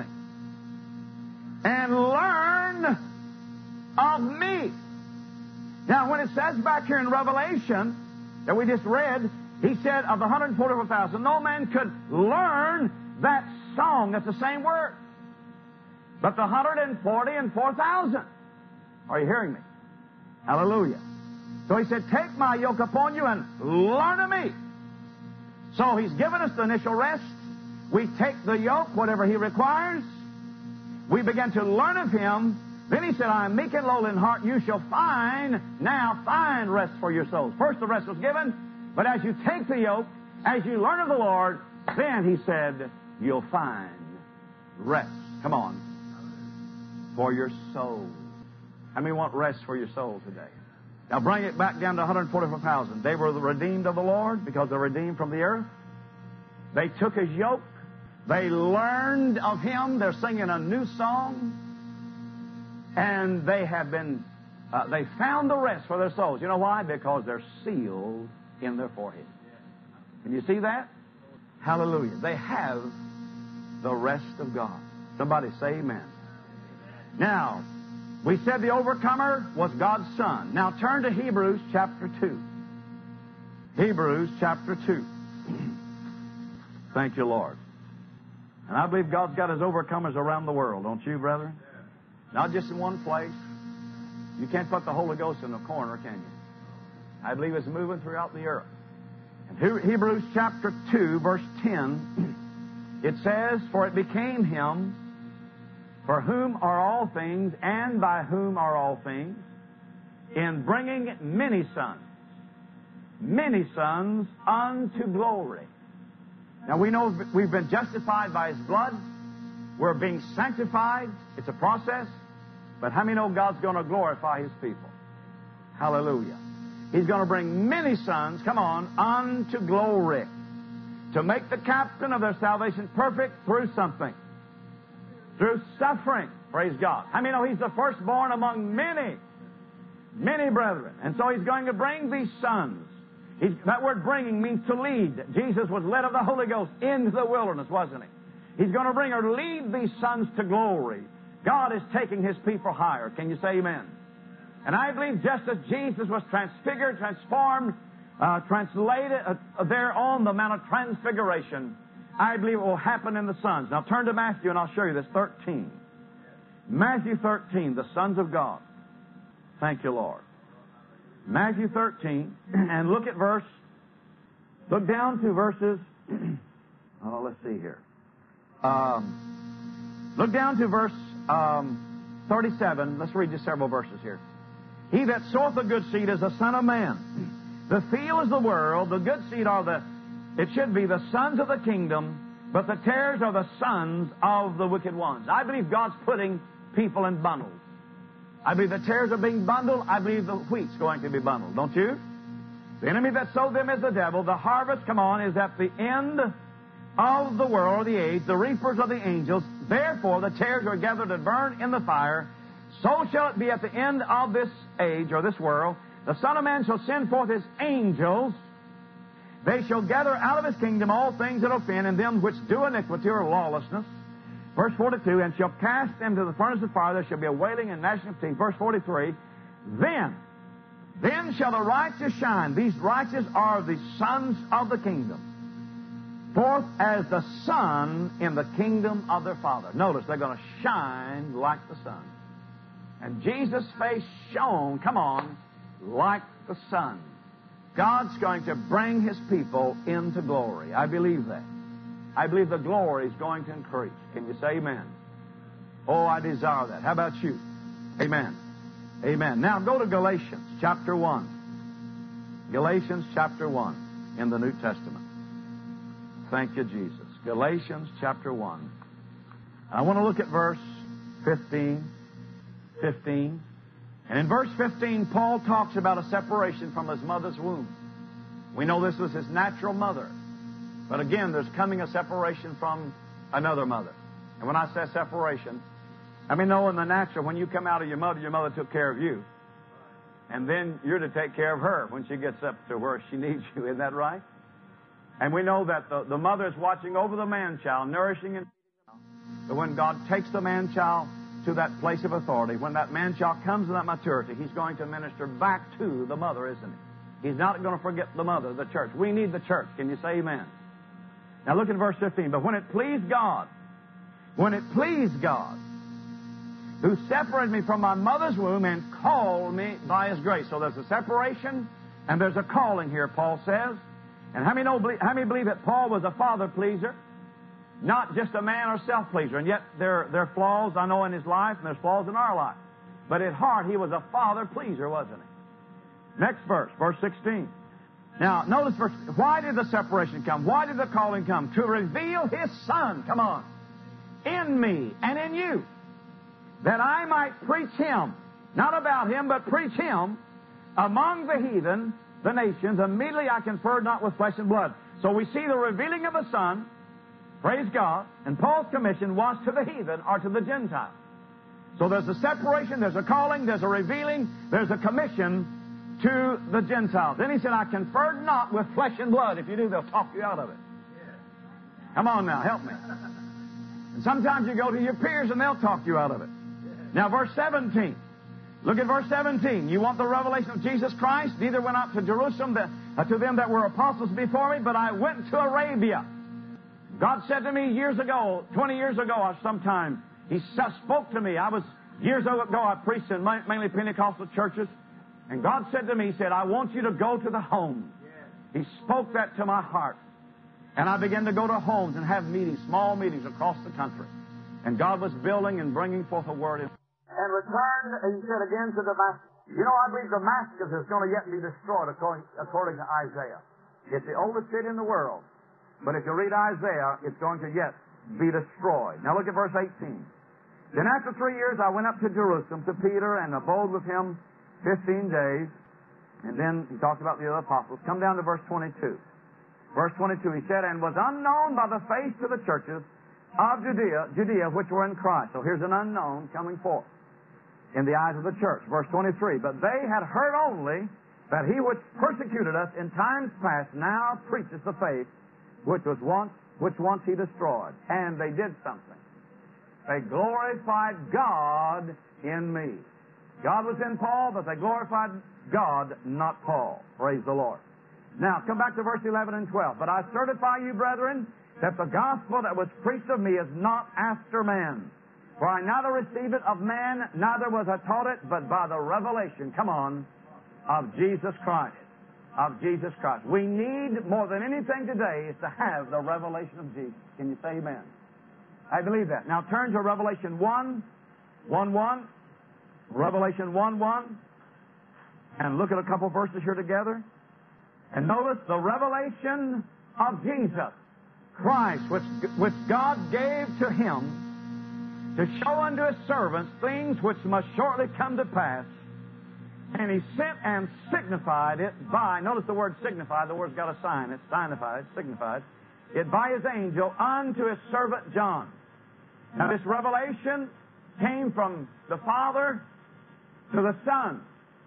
And learn of me. Now, when it says back here in Revelation that we just read, He said of the one hundred forty-four thousand, no man could learn that song. That's the same word. But the one hundred forty-four thousand. Are you hearing me? Hallelujah. So He said, take my yoke upon you and learn of me. So He's given us the initial rest. We take the yoke, whatever He requires. We begin to learn of Him. Then He said, I am meek and lowly in heart. You shall find, now find rest for your souls. First the rest was given, but as you take the yoke, as you learn of the Lord, then He said, you'll find rest. Come on. For your soul. How many want rest for your soul today? Now bring it back down to one hundred forty-four thousand. They were the redeemed of the Lord because they're redeemed from the earth. They took His yoke. They learned of Him. They're singing a new song. And they have been, uh, they found the rest for their souls. You know why? Because they're sealed in their forehead. Can you see that? Hallelujah. They have the rest of God. Somebody say amen. Now, we said the overcomer was God's Son. Now turn to Hebrews chapter two. Hebrews chapter two. Thank you, Lord. And I believe God's got His overcomers around the world, don't you, brethren? Not just in one place. You can't put the Holy Ghost in a corner, can you? I believe it's moving throughout the earth. In Hebrews chapter two, verse ten, it says, for it became Him for whom are all things, and by whom are all things, in bringing many sons, many sons unto glory. Now we know we've been justified by His blood. We're being sanctified. It's a process. But how many know God's going to glorify His people? Hallelujah. He's going to bring many sons, come on, unto glory. To make the captain of their salvation perfect through something. Through suffering. Praise God. How many know He's the firstborn among many, many brethren? And so He's going to bring these sons. He's, that word bringing means to lead. Jesus was led of the Holy Ghost into the wilderness, wasn't He? He's going to bring or lead these sons to glory. God is taking His people higher. Can you say amen? And I believe just as Jesus was transfigured, transformed, uh, translated uh, there on the Mount of Transfiguration, I believe it will happen in the sons. Now turn to Matthew and I'll show you this, thirteen. Matthew thirteen, the sons of God. Thank you, Lord. Matthew thirteen, and look at verse, look down to verses, oh, let's see here. Um, look down to verse um, thirty-seven. Let's read just several verses here. He that soweth the good seed is the Son of Man. The field is the world. The good seed are the, it should be the sons of the kingdom, but the tares are the sons of the wicked ones. I believe God's putting people in bundles. I believe the tares are being bundled. I believe the wheat's going to be bundled. Don't you? The enemy that sowed them is the devil. The harvest, come on, is at the end of the world, the age. The reapers are the angels. Therefore, the tares are gathered and burned in the fire. So shall it be at the end of this age, or this world. The Son of Man shall send forth his angels. They shall gather out of his kingdom all things that offend, and them which do iniquity or lawlessness. Verse forty-two, and shall cast them to the furnace of fire. There shall be a wailing and gnashing of teeth. Verse forty-three, then, then shall the righteous shine. These righteous are the sons of the kingdom, forth as the sun in the kingdom of their Father. Notice, they're going to shine like the sun. And Jesus' face shone, come on, like the sun. God's going to bring his people into glory. I believe that. I believe the glory is going to increase. Can you say amen? Oh, I desire that. How about you? Amen. Amen. Now go to Galatians chapter one. Galatians chapter one in the New Testament. Thank you, Jesus. Galatians chapter one. I want to look at verse fifteen. fifteen. And in verse fifteen, Paul talks about a separation from his mother's womb. We know this was his natural mother. But again, there's coming a separation from another mother. And when I say separation, I mean, no, in the natural, when you come out of your mother, your mother took care of you. And then you're to take care of her when she gets up to where she needs you. Isn't that right? And we know that the, the mother is watching over the man-child, nourishing and feeding. But when God takes the man-child to that place of authority, when that man-child comes to that maturity, he's going to minister back to the mother, isn't he? He's not going to forget the mother, the church. We need the church. Can you say amen? Now look at verse fifteen. But when it pleased God, when it pleased God, who separated me from my mother's womb and called me by his grace. So there's a separation and there's a calling here, Paul says. And how many know, how many believe that Paul was a father pleaser? Not just a man or self-pleaser. And yet there, there are flaws, I know, in his life, and there's flaws in our life. But at heart, he was a father pleaser, wasn't he? Next verse, verse sixteen. Now, notice verse, why did the separation come? Why did the calling come? To reveal his Son, come on, in me and in you, that I might preach him, not about him, but preach him among the heathen, the nations. Immediately I conferred not with flesh and blood. So we see the revealing of the Son, praise God, and Paul's commission was to the heathen or to the Gentile. So there's a separation, there's a calling, there's a revealing, there's a commission to the Gentiles. Then he said, I conferred not with flesh and blood. If you do, they'll talk you out of it. Come on now, help me. And sometimes you go to your peers and they'll talk you out of it. Now, verse seventeen. Look at verse seventeen. You want the revelation of Jesus Christ? Neither went up to Jerusalem the, uh, to them that were apostles before me, but I went to Arabia. God said to me years ago, twenty years ago or sometime, He spoke to me. I was, years ago, I preached in mainly Pentecostal churches. And God said to me, He said, I want you to go to the homes. He spoke that to my heart. And I began to go to homes and have meetings, small meetings across the country. And God was building and bringing forth a word. And returned, and he said again to Damascus. You know, I believe Damascus is going to yet be destroyed according, according to Isaiah. It's the oldest city in the world. But if you read Isaiah, it's going to yet be destroyed. Now look at verse eighteen. Then after three years I went up to Jerusalem to Peter and abode with him fifteen days. And then he talks about the other apostles. Come down to verse twenty-two. Verse twenty-two, he said, and was unknown by the face to the churches of Judea, Judea, which were in Christ. So here's an unknown coming forth in the eyes of the church. Verse twenty-three, but they had heard only that he which persecuted us in times past now preaches the faith which was once, which once he destroyed. And they did something. They glorified God in me. God was in Paul, but they glorified God, not Paul. Praise the Lord. Now, come back to verse eleven and twelve. But I certify you, brethren, that the gospel that was preached of me is not after man. For I neither received it of man, neither was I taught it, but by the revelation, come on, of Jesus Christ. Of Jesus Christ. We need more than anything today is to have the revelation of Jesus. Can you say amen? I believe that. Now turn to Revelation one, one, one. Revelation one, one. And look at a couple verses here together. And notice the revelation of Jesus Christ, which, which God gave to Him to show unto His servants things which must shortly come to pass. And He sent and signified it by, notice the word signify, the word's got a sign, it's signified, signified, it by His angel unto His servant John. Now this revelation came from the Father to the Son,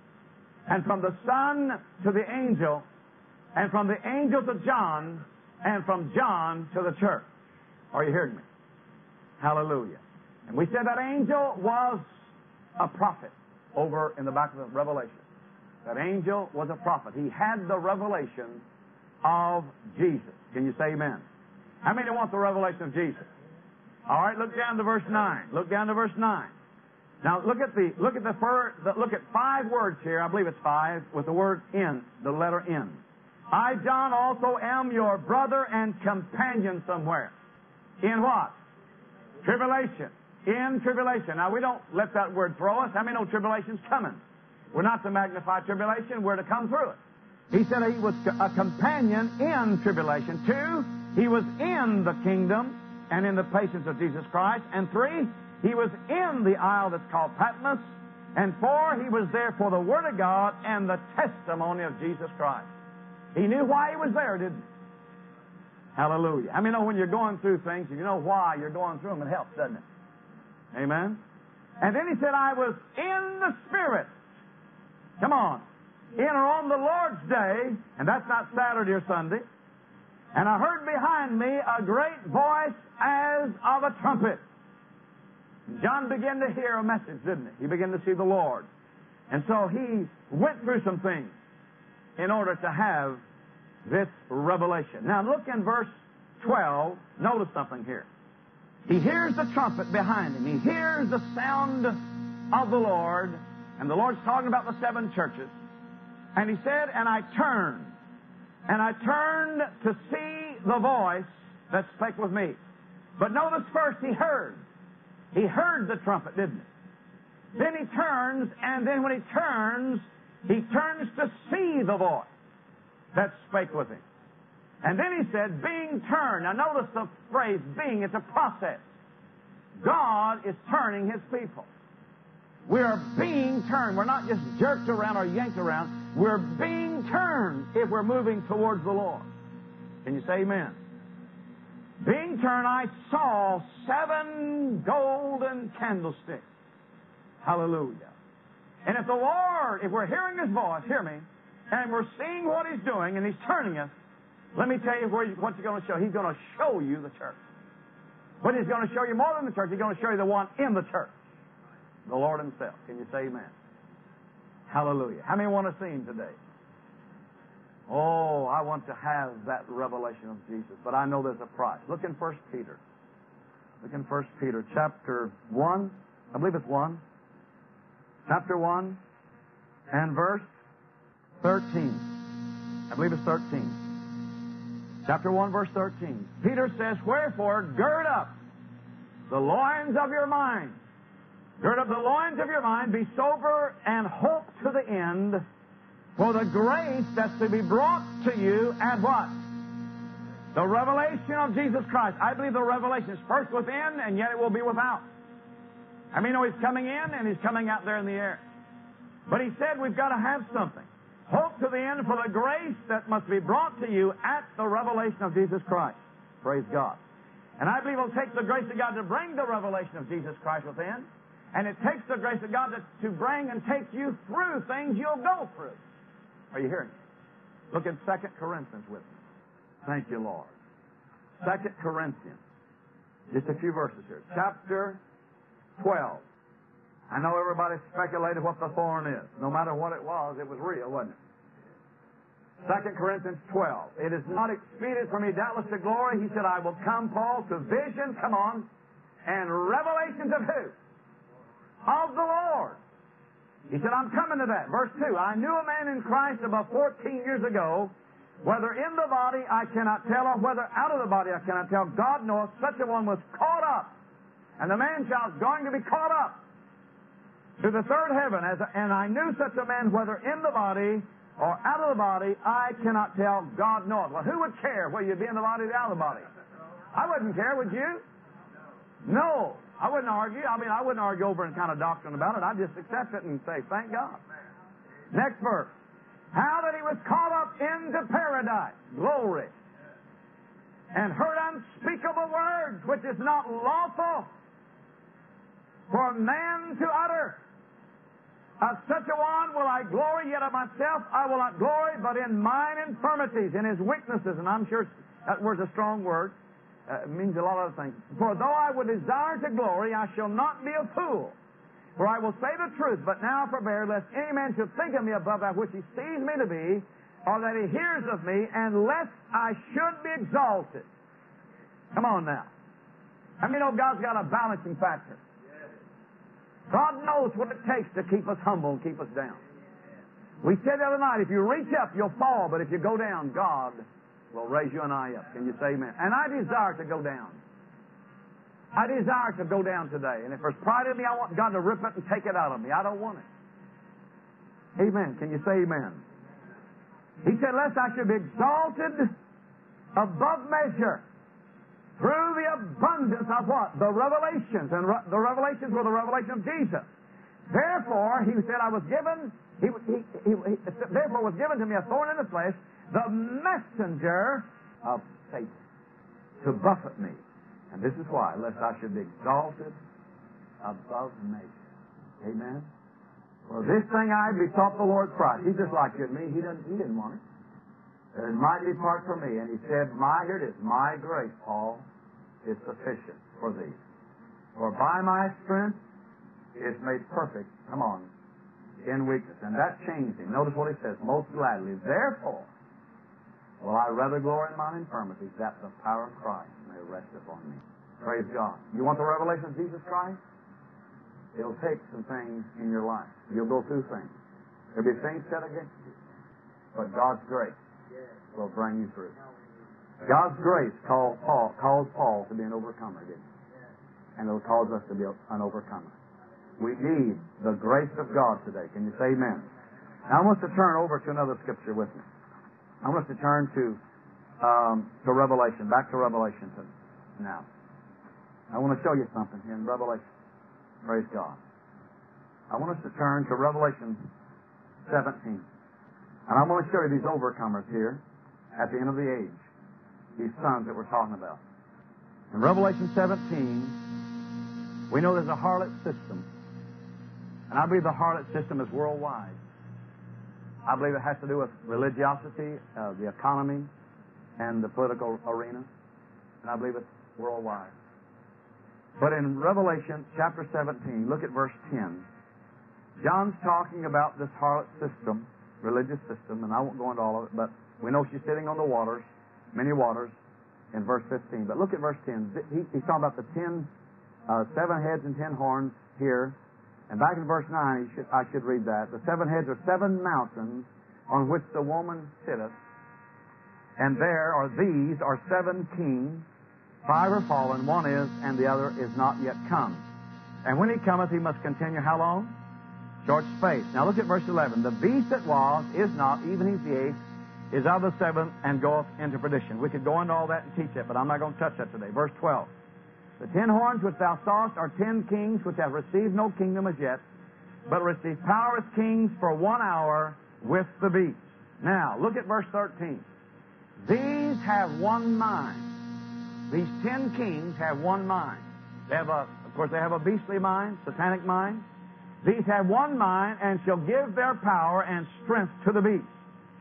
and from the Son to the angel, and from the angel to John, and from John to the church. Are you hearing me? Hallelujah. And we said that angel was a prophet over in the back of the Revelation. That angel was a prophet. He had the revelation of Jesus. Can you say amen? How many want the revelation of Jesus? All right, look down to verse nine. Look down to verse nine. Now look at the look at the, fir, the look at five words here. I believe it's five with the word in, the letter N. I, John, also am your brother and companion somewhere. In what? Tribulation. In tribulation. Now, we don't let that word throw us. How many know tribulation's coming? We're not to magnify tribulation. We're to come through it. He said he was a companion in tribulation. Two, he was in the kingdom and in the patience of Jesus Christ. And three, he was in the isle that's called Patmos. And four, he was there for the Word of God and the testimony of Jesus Christ. He knew why he was there, didn't he? Hallelujah. I mean, know when you're going through things, if you know why you're going through them, it helps, doesn't it? Amen. And then he said, I was in the Spirit. Come on. In or on the Lord's day, and that's not Saturday or Sunday. And I heard behind me a great voice as of a trumpet. John began to hear a message, didn't he? He began to see the Lord. And so he went through some things in order to have this revelation. Now look in verse twelve. Notice something here. He hears the trumpet behind him. He hears the sound of the Lord. And the Lord's talking about the seven churches. And he said, and I turned. And I turned to see the voice that spake with me. But notice first he heard. He heard the trumpet, didn't he? Then he turns, and then when he turns, he turns to see the voice that spake with him. And then he said, being turned. Now notice the phrase being. It's a process. God is turning His people. We are being turned. We're not just jerked around or yanked around. We're being turned if we're moving towards the Lord. Can you say amen? Being turned, I saw seven golden candlesticks. Hallelujah. And if the Lord, if we're hearing His voice, hear me, and we're seeing what He's doing, and He's turning us, let me tell you where you, what He's going to show. He's going to show you the church. But He's going to show you more than the church. He's going to show you the one in the church. The Lord Himself. Can you say amen? Hallelujah. How many want to see Him today? Oh, I want to have that revelation of Jesus, but I know there's a price. Look in First Peter. Look in First Peter chapter one. I believe it's one. Chapter one and verse thirteen. I believe it's thirteen. Chapter one, verse thirteen. Peter says, wherefore, gird up the loins of your mind. Gird up the loins of your mind, be sober, and hope to the end for the grace that's to be brought to you at what? The revelation of Jesus Christ. I believe the revelation is first within, and yet it will be without. I mean, know He's coming in, and He's coming out there in the air. But He said we've got to have something. Hope to the end for the grace that must be brought to you at the revelation of Jesus Christ. Praise God. And I believe it'll take the grace of God to bring the revelation of Jesus Christ within. And it takes the grace of God to, to bring and take you through things you'll go through. Are you hearing me? Look at Second Corinthians with me. Thank you, Lord. Second Corinthians. Just a few verses here. Chapter twelve. I know everybody speculated what the thorn is. No matter what it was, it was real, wasn't it? Second Corinthians twelve. It is not expedient for me doubtless to glory. He said, I will come, Paul, to visions, come on, and revelations of who? Of the Lord. He said, I'm coming to that. Verse two, I knew a man in Christ about fourteen years ago, whether in the body I cannot tell, or whether out of the body I cannot tell. God knoweth, such a one was caught up. And the man-child is going to be caught up to the third heaven. As a, and I knew such a man, whether in the body or out of the body, I cannot tell. God knoweth. Well, who would care whether you'd be in the body or out of the body? I wouldn't care, would you? No. I wouldn't argue. I mean, I wouldn't argue over any kind of doctrine about it. I'd just accept it and say, thank God. Next verse. How that he was caught up into paradise. Glory. And heard unspeakable words, which is not lawful for man to utter. Of such a one will I glory, yet of myself I will not glory, but in mine infirmities, in his weaknesses. And I'm sure that word's a strong word. Uh, it means a lot of other things. For though I would desire to glory, I shall not be a fool. For I will say the truth, but now forbear, lest any man should think of me above that which he sees me to be, or that he hears of me, and lest I should be exalted. Come on now. How many know God's got a balancing factor? God knows what it takes to keep us humble and keep us down. We said the other night, if you reach up, you'll fall, but if you go down, God will raise you and I up. Can you say amen? And I desire to go down. I desire to go down today. And if there's pride in me, I want God to rip it and take it out of me. I don't want it. Amen. Can you say amen? He said, lest I should be exalted above measure through the abundance of what? The revelations. And re- the revelations were the revelation of Jesus. Therefore, he said, I was given, he, he, he, he, therefore was given to me a thorn in the flesh, the messenger of Satan, to buffet me. And this is why, lest I should be exalted above measure. Amen? For this thing I besought the Lord Christ. He just like you and me. He didn't, he didn't want it. That it might depart from me. And he said, my, here it is, my grace, Paul, is sufficient for thee. For by my strength is made perfect, come on, in weakness. And that changed him. Notice what he says, most gladly. Therefore, will I rather glory in mine infirmities, that the power of Christ may rest upon me. Praise God. You want the revelation of Jesus Christ? It'll take some things in your life. You'll go through things. There'll be things set against you. But God's grace will bring you through. God's grace called Paul, caused Paul to be an overcomer, didn't it? And it'll cause us to be an overcomer. We need the grace of God today. Can you say amen? Now I want us to turn over to another scripture with me. I want us to turn to um, to Revelation, back to Revelation now. I want to show you something here in Revelation. Praise God. I want us to turn to Revelation seventeen. And I want to show you these overcomers here at the end of the age. These sons that we're talking about. In Revelation seventeen, we know there's a harlot system. And I believe the harlot system is worldwide. I believe it has to do with religiosity, uh, the economy, and the political arena. And I believe it's worldwide. But in Revelation chapter seventeen, look at verse ten. John's talking about this harlot system, religious system, and I won't go into all of it, but we know she's sitting on the waters, many waters, in verse fifteen. But look at verse ten. He, he's talking about the ten, uh, seven heads and ten horns here. And back in verse nine, should, I should read that. The seven heads are seven mountains on which the woman sitteth. And there are these are seven kings. Five are fallen, one is, and the other is not yet come. And when he cometh, he must continue how long? Short space. Now look at verse eleven. The beast that was, is not, even he's the eighth, is of the seventh, and goeth into perdition. We could go into all that and teach it, but I'm not going to touch that today. Verse twelve. The ten horns which thou sawest are ten kings which have received no kingdom as yet, but receive power as kings for one hour with the beast. Now, look at verse thirteen. These have one mind. These ten kings have one mind. They have a, of course, they have a beastly mind, satanic mind. These have one mind, and shall give their power and strength to the beast.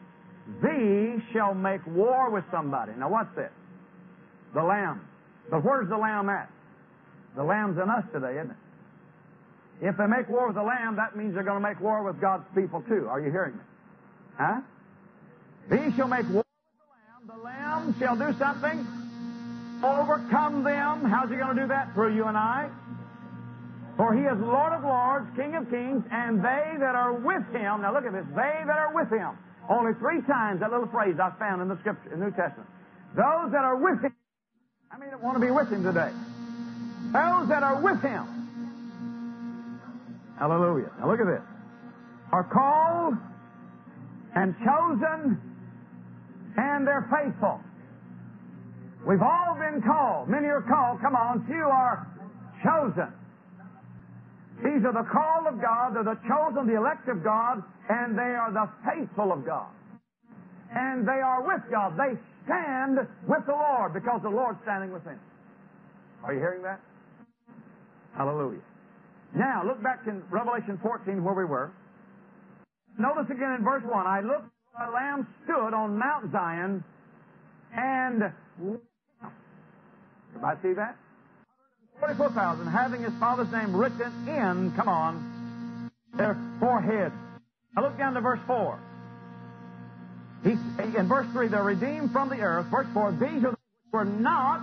These shall make war with somebody. Now, what's this? The Lamb. But where's the Lamb at? The Lamb's in us today, isn't it? If they make war with the Lamb, that means they're going to make war with God's people too. Are you hearing me? Huh? These shall make war with the Lamb. The Lamb shall do something. Overcome them. How's he going to do that? Through you and I. For he is Lord of lords, King of kings, and they that are with him. Now look at this. They that are with him. Only three times that little phrase I found in the Scripture, in the New Testament. Those that are with him. I mean, want to be with him today. Those that are with him. Hallelujah. Now look at this. Are called and chosen, and they're faithful. We've all been called. Many are called. Come on. Few are chosen. These are the called of God. They're the chosen, the elect of God, and they are the faithful of God. And they are with God. They stand with the Lord because the Lord's standing with them. Are you hearing that? Hallelujah. Now, look back in Revelation fourteen where we were. Notice again in verse one, I looked, the Lamb stood on Mount Zion, and everybody see that? forty-four thousand, having his Father's name written in, come on, their foreheads. Now look down to verse four. He, in verse three, they're redeemed from the earth. Verse four, these are which were not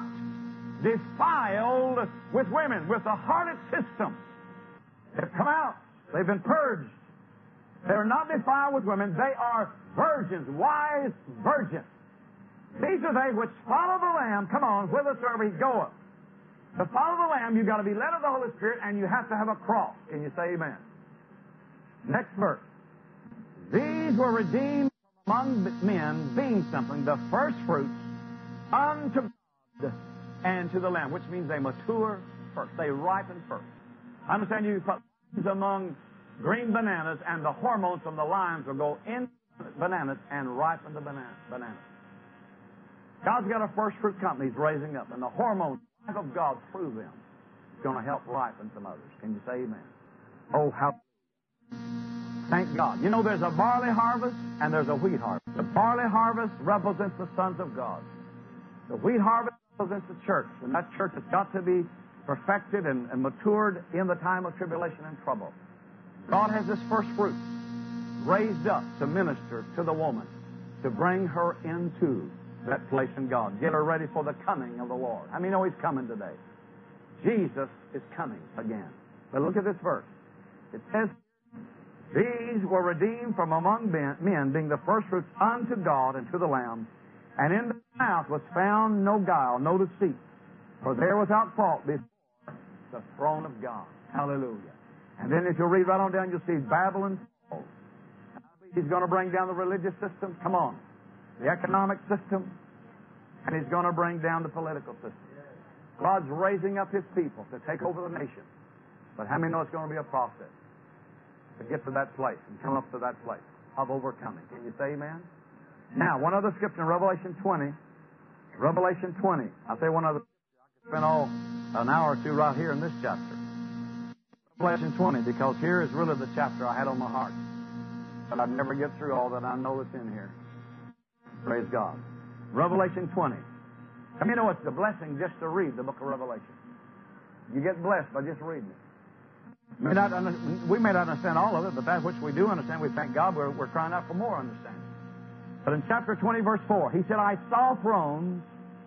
defiled with women, with the harlot system. They've come out. They've been purged. They're not defiled with women. They are virgins, wise virgins. These are they which follow the Lamb. Come on, whithersoever he goeth. To follow the Lamb, you've got to be led of the Holy Spirit, and you have to have a cross. Can you say amen? Next verse. These were redeemed among men, being something, the first fruits unto God and to the Lamb, which means they mature first. They ripen first. I understand you put among green bananas, and the hormones from the limes will go in bananas and ripen the banana, bananas. God's got a first fruit company He's raising up, and the hormones of God through them is going to help ripen some others. Can you say amen? Oh, how... Thank God. You know, there's a barley harvest and there's a wheat harvest. The barley harvest represents the sons of God. The wheat harvest represents the church, and that church has got to be perfected and, and matured in the time of tribulation and trouble. God has this first fruit raised up to minister to the woman, to bring her into that place in God. Get her ready for the coming of the Lord. How many know He's coming today? Jesus is coming again. But look at this verse. It says, these were redeemed from among men, being the first fruits unto God and to the Lamb. And in the mouth was found no guile, no deceit. For there without fault before the throne of God. Hallelujah. And then if you read right on down, you'll see Babylon falls. He's going to bring down the religious system. Come on. The economic system. And He's going to bring down the political system. God's raising up His people to take over the nation. But how many know it's going to be a process to get to that place and come up to that place of overcoming? Can you say amen? Now, one other scripture in Revelation twenty. Revelation twenty. I'll say one other scripture. I could spend all an hour or two right here in this chapter. Revelation twenty, because here is really the chapter I had on my heart. But I'd never get through all that I know that's in here. Praise God. Revelation twenty. I mean, you know, it's a blessing just to read the book of Revelation. You get blessed by just reading it. May not under, we may not understand all of it, but that which we do understand, we thank God. We're, we're crying out for more understanding. But in chapter twenty, verse four, he said, I saw thrones.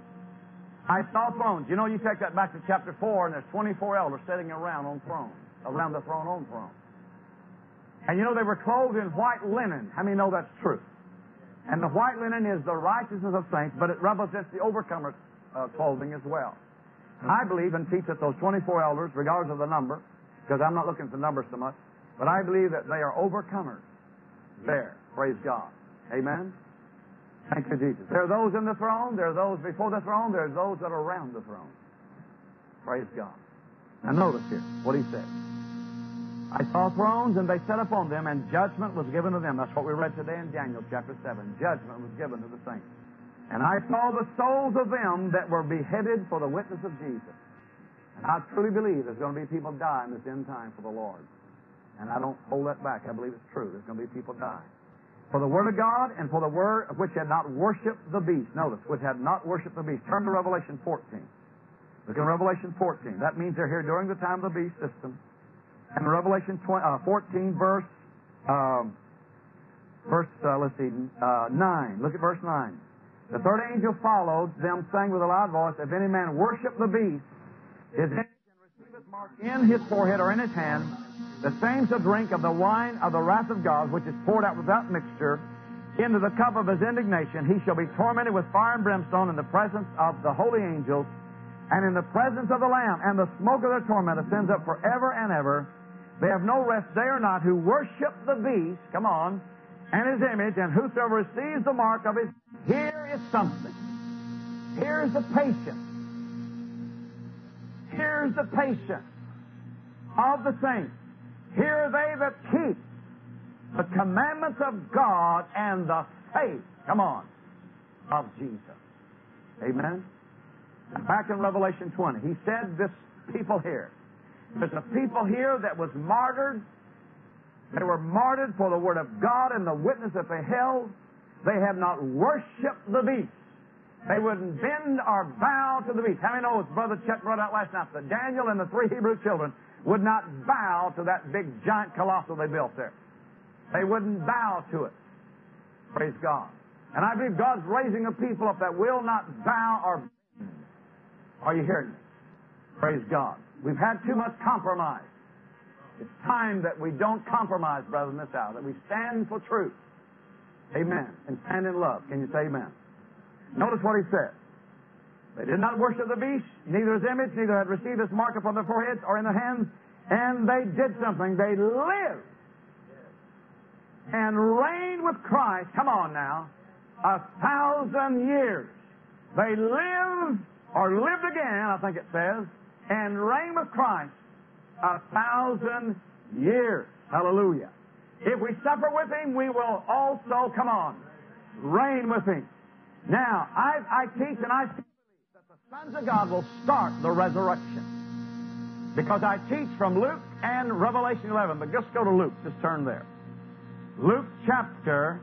I saw thrones. You know, you take that back to chapter four, and there's twenty-four elders sitting around on thrones, around the throne on throne. And you know, they were clothed in white linen. How many know that's true? And the white linen is the righteousness of saints, but it represents the overcomer's uh, clothing as well. And I believe and teach that those twenty-four elders, regardless of the number, because I'm not looking for numbers so much, but I believe that they are overcomers there. Praise God. Amen? Thank you, Jesus. There are those in the throne, there are those before the throne, there are those that are around the throne. Praise God. Now notice here what he said. I saw thrones, and they sat upon them, and judgment was given to them. That's what we read today in Daniel chapter seven. Judgment was given to the saints. And I saw the souls of them that were beheaded for the witness of Jesus. And I truly believe there's going to be people die in this end time for the Lord. And I don't hold that back. I believe it's true. There's going to be people die. For the Word of God and for the Word which had not worshipped the beast. Notice, which had not worshipped the beast. Turn to Revelation fourteen. Look in Revelation fourteen. That means they're here during the time of the beast system. And Revelation fourteen, verse, um, verse uh, let's see, uh, nine. Look at verse nine. The third angel followed them, saying with a loud voice, if any man worship the beast, his image and receiveth mark in his forehead or in his hand, the same shall drink of the wine of the wrath of God, which is poured out without mixture into the cup of his indignation. He shall be tormented with fire and brimstone in the presence of the holy angels and in the presence of the Lamb. And the smoke of their torment ascends up forever and ever. They have no rest day or night who worship the beast, come on, and his image, and whosoever receives the mark of his... Here is something. Here's the patience. Here's the patience of the saints. Here are they that keep the commandments of God and the faith, come on, of Jesus. Amen? And back in Revelation twenty, he said this people here, there's a people here that was martyred. They were martyred for the Word of God and the witness that they held. They had not worshipped the beast. They wouldn't bend or bow to the beast. How many know, as Brother Chet brought out last night, that Daniel and the three Hebrew children would not bow to that big giant colossal they built there. They wouldn't bow to it. Praise God. And I believe God's raising a people up that will not bow or bend. Are you hearing me? Praise God. We've had too much compromise. It's time that we don't compromise, brother, in this hour, that we stand for truth. Amen. And stand in love. Can you say amen? Notice what he said. They did not worship the beast, neither his image, neither had received his mark upon their foreheads or in their hands, and they did something. They lived and reigned with Christ, come on now, a thousand years. They lived, or lived again, I think it says, and reigned with Christ a thousand years. Hallelujah. If we suffer with him, we will also, come on, reign with him. Now, I, I teach and I believe that the sons of God will start the resurrection. Because I teach from Luke and Revelation eleven. But just go to Luke. Just turn there. Luke chapter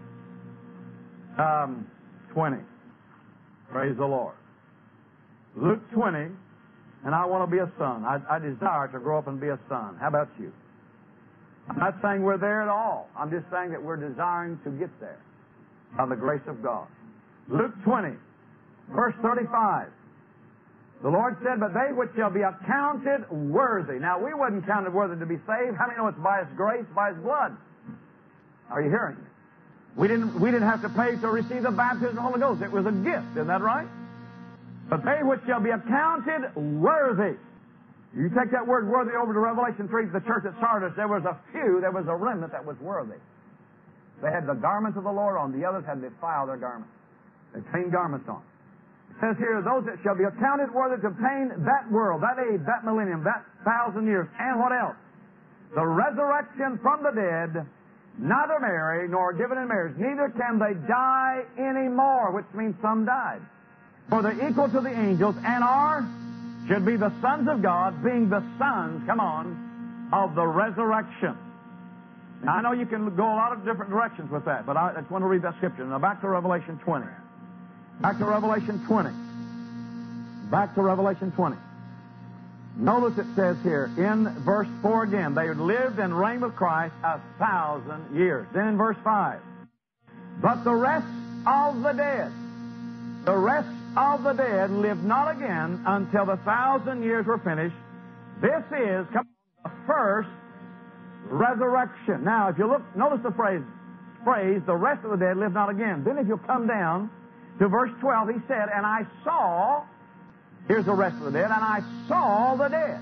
um, twenty. Praise the Lord. Luke twenty. And I want to be a son. I, I desire to grow up and be a son. How about you? I'm not saying we're there at all. I'm just saying that we're desiring to get there by the grace of God. Luke twenty, verse thirty-five. The Lord said, but they which shall be accounted worthy. Now, we wasn't counted worthy to be saved. How many know it's by His grace, by His blood? Are you hearing me? We didn't, we didn't have to pay to receive the baptism of the Holy Ghost. It was a gift. Isn't that right? But they which shall be accounted worthy. You take that word worthy over to Revelation three, the church at Sardis, there was a few, there was a remnant that was worthy. They had the garments of the Lord on. The others had defiled their garments. They had clean garments on. It says here, those that shall be accounted worthy to obtain that world, that age, that millennium, that thousand years, and what else? The resurrection from the dead, neither marry nor given in marriage, neither can they die anymore, which means some died. For they're equal to the angels and are, should be the sons of God, being the sons, come on, of the resurrection. Now, I know you can go a lot of different directions with that, but I just want to read that scripture. Now, back to Revelation twenty. Back to Revelation twenty. Back to Revelation twenty. Notice it says here, in verse four again, they lived and reigned with Christ a thousand years. Then in verse five, but the rest of the dead, the rest of the dead lived not again until the thousand years were finished. This is come on, the first resurrection. Now, if you look, notice the phrase, phrase, the rest of the dead lived not again. Then if you come down to verse twelve, he said, and I saw, here's the rest of the dead, and I saw the dead,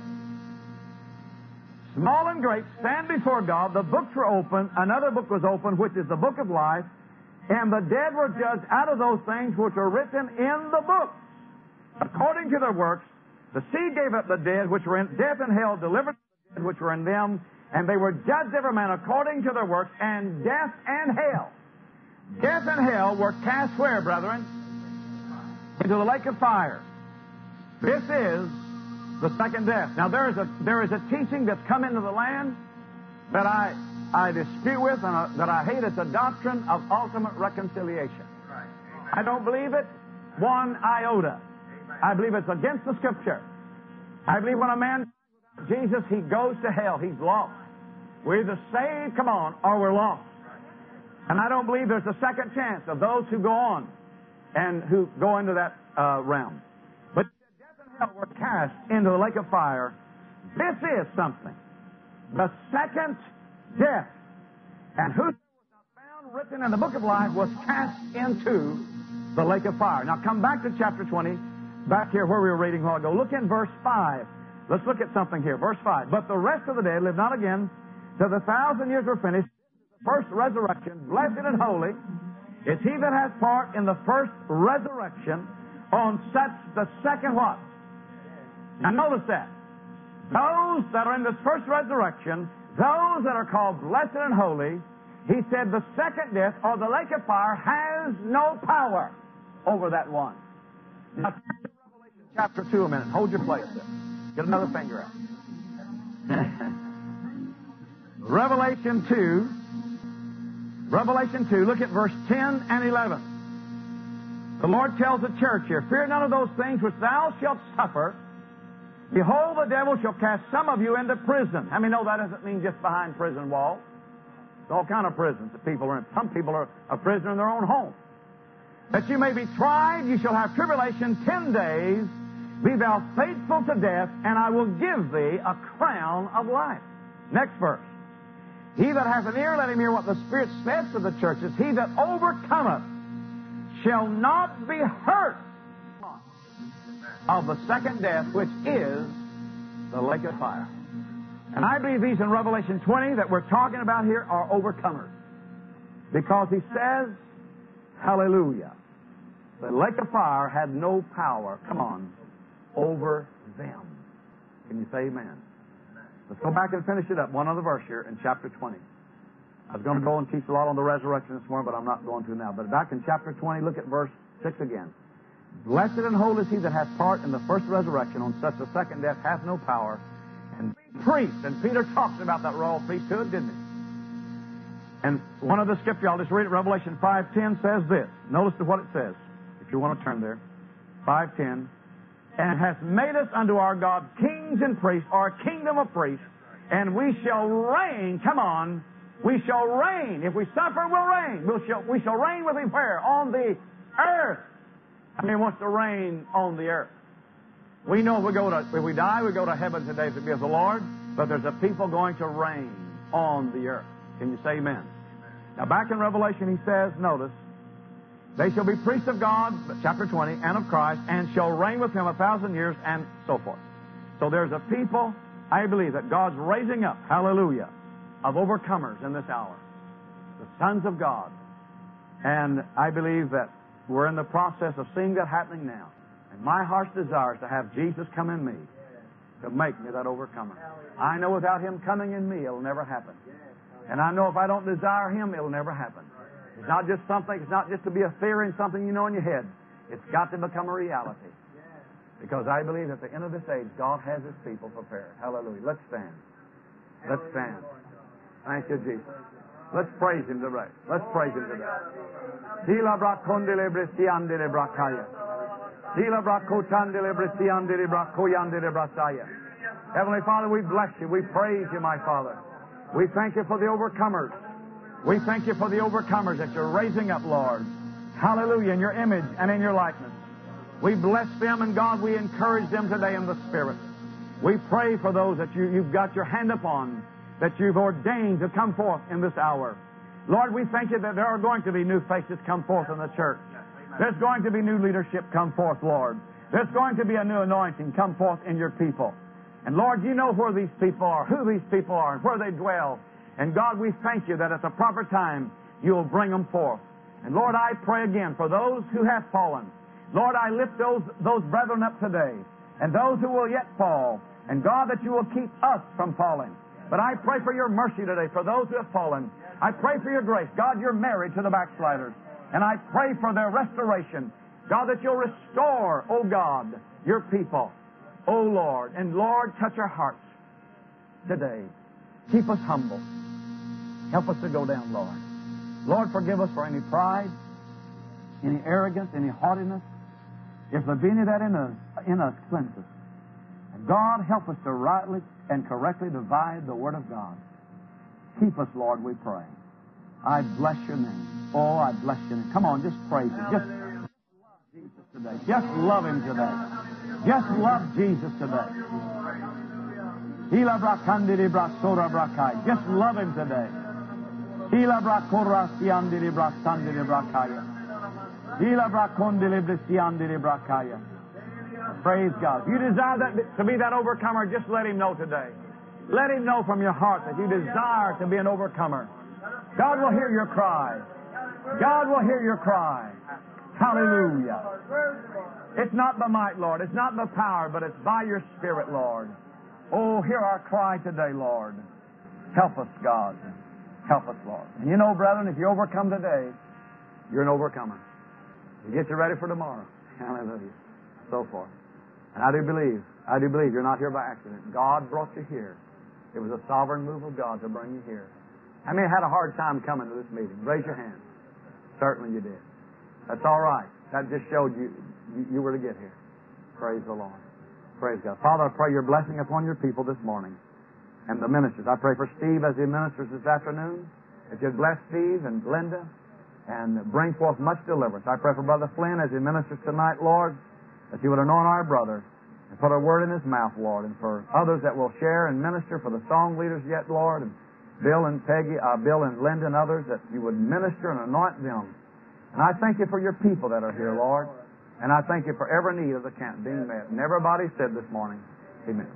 small and great, stand before God. The books were opened. Another book was opened, which is the book of life. And the dead were judged out of those things which were written in the book, according to their works. The sea gave up the dead which were in death, and hell delivered the dead which were in them, and they were judged every man according to their works. And death and hell, death and hell were cast where, brethren? Into the lake of fire. This is the second death. Now there is a there is a teaching that's come into the land that I. I dispute with and uh, that I hate. It's a doctrine of ultimate reconciliation. Right. I don't believe it one iota. Amen. I believe it's against the Scripture. I believe when a man dies without Jesus, he goes to hell. He's lost. We're either saved, come on, or we're lost. Right. And I don't believe there's a second chance of those who go on and who go into that uh, realm. But death and hell were cast into the lake of fire. This is something. The second death. And whosoever was not found written in the book of life was cast into the lake of fire. Now come back to chapter twenty, back here where we were reading a while ago. Look in verse five. Let's look at something here. Verse five. But the rest of the dead live not again till the thousand years were finished. The first resurrection, blessed and holy, is he that has part in the first resurrection. On such the second what? Now notice that. Those that are in this first resurrection, those that are called blessed and holy, he said the second death, or the lake of fire, has no power over that one. Now, turn to Revelation chapter two a minute. Hold your place there. Get another finger out. Revelation two. Revelation two, look at verse ten and eleven. The Lord tells the church here, fear none of those things which thou shalt suffer. Behold, the devil shall cast some of you into prison. How many know that doesn't mean just behind prison walls? It's all kind of prisons that people are in. Some people are a prisoner in their own home. That you may be tried, you shall have tribulation ten days. Be thou faithful to death, and I will give thee a crown of life. Next verse. He that hath an ear, let him hear what the Spirit saith to the churches. He that overcometh shall not be hurt of the second death, which is the lake of fire. And I believe these in Revelation twenty that we're talking about here are overcomers. Because he says, hallelujah, the lake of fire had no power, come on, over them. Can you say amen? Let's go back and finish it up. One other verse here in chapter twenty. I was going to go and teach a lot on the resurrection this morning, but I'm not going to now. But back in chapter twenty, look at verse six again. Blessed and holy is he that hath part in the first resurrection. On such the second death hath no power. And priest, and Peter talks about that royal priesthood, didn't he? And one of the scripture, I'll just read it, Revelation five ten says this. Notice what it says, if you want to turn there. five ten. And hath made us unto our God kings and priests, or a kingdom of priests, and we shall reign. Come on. We shall reign. If we suffer, we'll reign. We'll shall, we shall reign with him where? On the earth. I mean, wants to reign on the earth. We know if we go to, if we die, we go to heaven today to be with the Lord, but there's a people going to reign on the earth. Can you say amen? Now back in Revelation he says, notice, they shall be priests of God, chapter twenty, and of Christ, and shall reign with him a thousand years, and so forth. So there's a people, I believe, that God's raising up, hallelujah, of overcomers in this hour. The sons of God. And I believe that we're in the process of seeing that happening now. And my heart's desire is to have Jesus come in me to make me that overcomer. I know without him coming in me, it'll never happen. And I know if I don't desire him, it'll never happen. It's not just something, it's not just to be a theory and something you know in your head. It's got to become a reality. Because I believe at the end of this age, God has his people prepared. Hallelujah. Let's stand. Let's stand. Thank you, Jesus. Let's praise him today. Let's praise him today. Heavenly Father, we bless you. We praise you, my Father. We thank you for the overcomers. We thank you for the overcomers that you're raising up, Lord. Hallelujah, in your image and in your likeness. We bless them, and God, we encourage them today in the Spirit. We pray for those that you, you've got your hand upon, that you've ordained to come forth in this hour. Lord, we thank you that there are going to be new faces come forth in the church. There's going to be new leadership come forth, Lord. There's going to be a new anointing come forth in your people. And Lord, you know where these people are, who these people are, and where they dwell. And God, we thank you that at the proper time, you'll bring them forth. And Lord, I pray again for those who have fallen. Lord, I lift those, those brethren up today, and those who will yet fall. And God, that you will keep us from falling. But I pray for your mercy today for those who have fallen. I pray for your grace. God, you're married to the backsliders. And I pray for their restoration. God, that you'll restore, oh God, your people. Oh Lord. And Lord, touch our hearts today. Keep us humble. Help us to go down, Lord. Lord, forgive us for any pride, any arrogance, any haughtiness. If there be any of that in us, in us, cleanse us. And God, help us to rightly and correctly divide the Word of God. Keep us, Lord, we pray. I bless your name. Oh, I bless your name. Come on, just praise him. Just love Jesus today. Just love him today. Just love Jesus today. Hila brakandiri brasora brakai. Just love Him today. Hila brakora siandiri brasandiri brakaya. Hila brakondili brisiandiri brakaya. Praise God. If you desire that, to be that overcomer, just let Him know today. Let Him know from your heart that you desire to be an overcomer. God will hear your cry. God will hear your cry. Hallelujah. It's not by might, Lord. It's not by power, but it's by your Spirit, Lord. Oh, hear our cry today, Lord. Help us, God. Help us, Lord. And you know, brethren, if you overcome today, you're an overcomer. You get you ready for tomorrow. Hallelujah. So forth. And I do believe, I do believe you're not here by accident. God brought you here. It was a sovereign move of God to bring you here. How many had a hard time coming to this meeting? Raise your hand. Certainly you did. That's all right. That just showed you you, you were to get here. Praise the Lord. Praise God. Father, I pray your blessing upon your people this morning and the ministers. I pray for Steve as he ministers this afternoon. That you'd bless Steve and Linda and bring forth much deliverance. I pray for Brother Flynn as he ministers tonight, Lord, that you would anoint our brother and put a word in his mouth, Lord, and for others that will share and minister, for the song leaders yet, Lord, and Bill and Peggy, uh, Bill and Linda and others, that you would minister and anoint them. And I thank you for your people that are here, Lord. And I thank you for every need of the camp being met. And everybody said this morning, amen.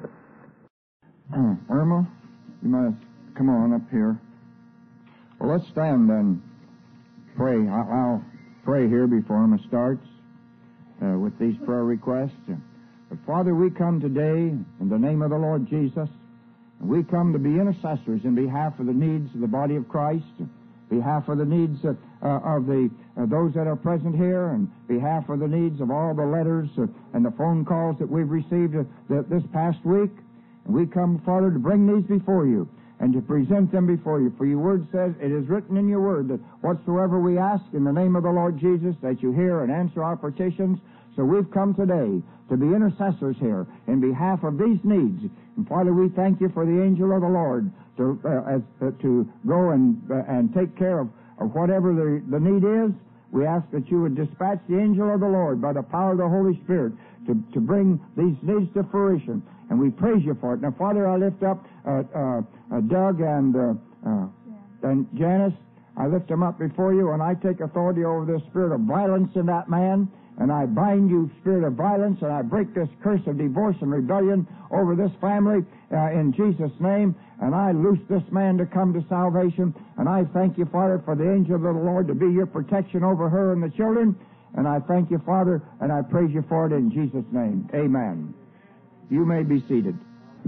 Uh, Irma, you must come on up here. Well, let's stand and pray. I'll, I'll pray here before Irma starts uh, with these prayer requests. But Father, we come today in the name of the Lord Jesus. And we come to be intercessors in behalf of the needs of the body of Christ, behalf of the needs of, uh, of the uh, those that are present here, and behalf of the needs of all the letters uh, and the phone calls that we've received uh, th- this past week. And we come, Father, to bring these before you and to present them before you. For your word says, it is written in your word that whatsoever we ask in the name of the Lord Jesus, that you hear and answer our petitions. So we've come today to be intercessors here in behalf of these needs. And Father, we thank you for the angel of the Lord to uh, as, uh, to go and uh, and take care of, of whatever the, the need is. We ask that you would dispatch the angel of the Lord by the power of the Holy Spirit to, to bring these needs to fruition. And we praise you for it. Now, Father, I lift up uh, uh, uh, Doug and, uh, uh, and Janice. I lift them up before you, and I take authority over this spirit of violence in that man. And I bind you, spirit of violence, and I break this curse of divorce and rebellion over this family uh, in Jesus' name. And I loose this man to come to salvation. And I thank you, Father, for the angel of the Lord to be your protection over her and the children. And I thank you, Father, and I praise you for it in Jesus' name. Amen. You may be seated.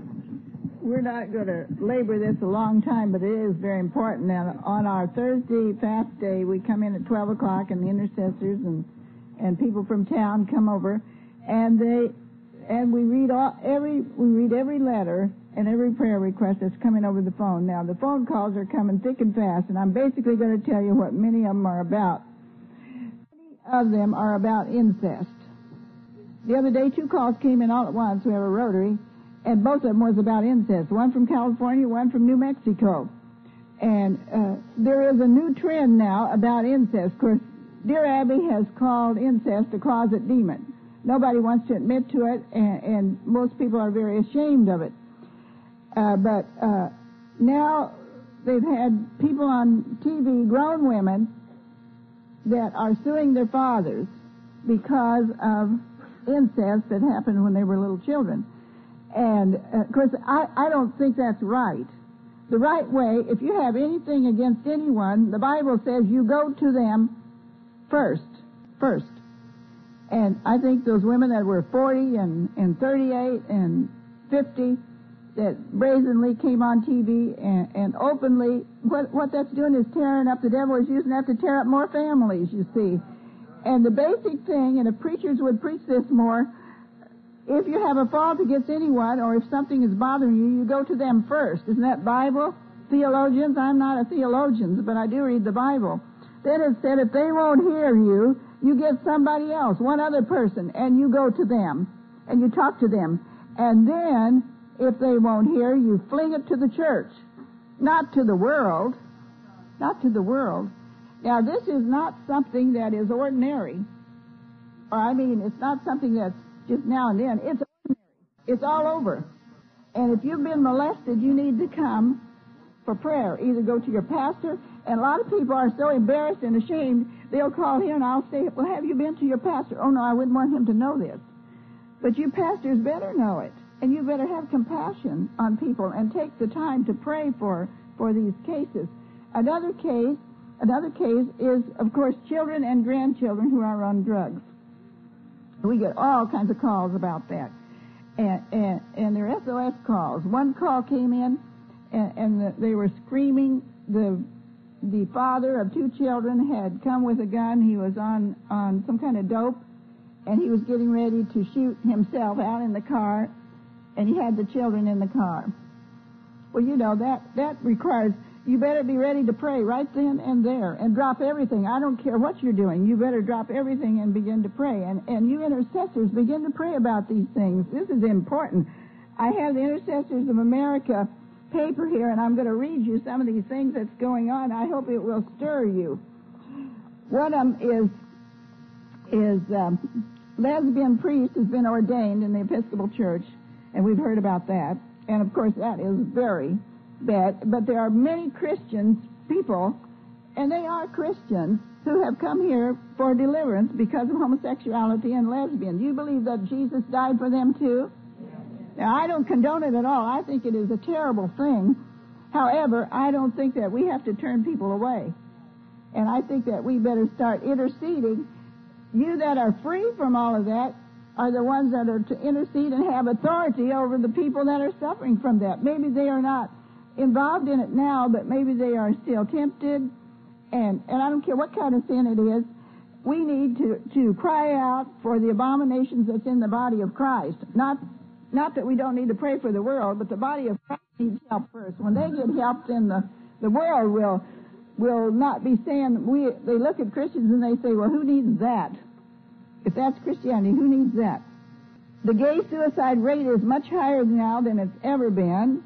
We're not going to labor this a long time, but it is very important. Now, on our Thursday fast day, we come in at twelve o'clock, and the intercessors and and people from town come over, and they and we read all every we read every letter and every prayer request that's coming over the phone. Now, the phone calls are coming thick and fast, and I'm basically going to tell you what many of them are about. Many of them are about incest. The other day, two calls came in all at once. We have a rotary, and both of them was about incest. One from California, one from New Mexico. And uh, there is a new trend now about incest. Of course, Dear Abby has called incest a closet demon. Nobody wants to admit to it, and, and most people are very ashamed of it. Uh, but uh, now they've had people on T V, grown women, that are suing their fathers because of incest that happened when they were little children. And, uh, of course, I, I don't think that's right. The right way, if you have anything against anyone, the Bible says you go to them First, first. And I think those women that were forty and, and thirty-eight and fifty that brazenly came on T V and, and openly, what, what that's doing is tearing up, the devil is using that to tear up more families, you see. And the basic thing, and if preachers would preach this more, if you have a fault against anyone or if something is bothering you, you go to them first. Isn't that Bible? Theologians, I'm not a theologian, but I do read the Bible. Then it said, if they won't hear you, you get somebody else, one other person, and you go to them, and you talk to them. And then, if they won't hear, you fling it to the church, not to the world, not to the world. Now, this is not something that is ordinary. Or, I mean, it's not something that's just now and then. It's ordinary. It's all over. And if you've been molested, you need to come for prayer. Either go to your pastor, and a lot of people are so embarrassed and ashamed, they'll call here and I'll say, well, have you been to your pastor? Oh, no, I wouldn't want him to know this. But you pastors better know it, and you better have compassion on people and take the time to pray for, for these cases. Another case, another case is, of course, children and grandchildren who are on drugs. We get all kinds of calls about that. And, and, and they're S O S calls. One call came in, and, and the, they were screaming. The the father of two children had come with a gun. He was on, on some kind of dope, and he was getting ready to shoot himself out in the car, and he had the children in the car. Well, you know, that, that requires, you better be ready to pray right then and there, and drop everything. I don't care what you're doing. You better drop everything and begin to pray. And, and you intercessors, begin to pray about these things. This is important. I have the Intercessors of America paper here, and I'm going to read you some of these things that's going on. I hope it will stir you. One of them is, is um, lesbian priest has been ordained in the Episcopal Church, and we've heard about that. And, of course, that is very bad. But there are many Christians, people, and they are Christians, who have come here for deliverance because of homosexuality and lesbian. Do you believe that Jesus died for them, too? Now, I don't condone it at all. I think it is a terrible thing. However, I don't think that we have to turn people away. And I think that we better start interceding. You that are free from all of that are the ones that are to intercede and have authority over the people that are suffering from that. Maybe they are not involved in it now, but maybe they are still tempted. And, and I don't care what kind of sin it is. We need to, to cry out for the abominations that's in the body of Christ. Not Not that we don't need to pray for the world, but the body of Christ needs help first. When they get help, then the, the world will will not be saying, we. They look at Christians and they say, well, who needs that? If that's Christianity, who needs that? The gay suicide rate is much higher now than it's ever been.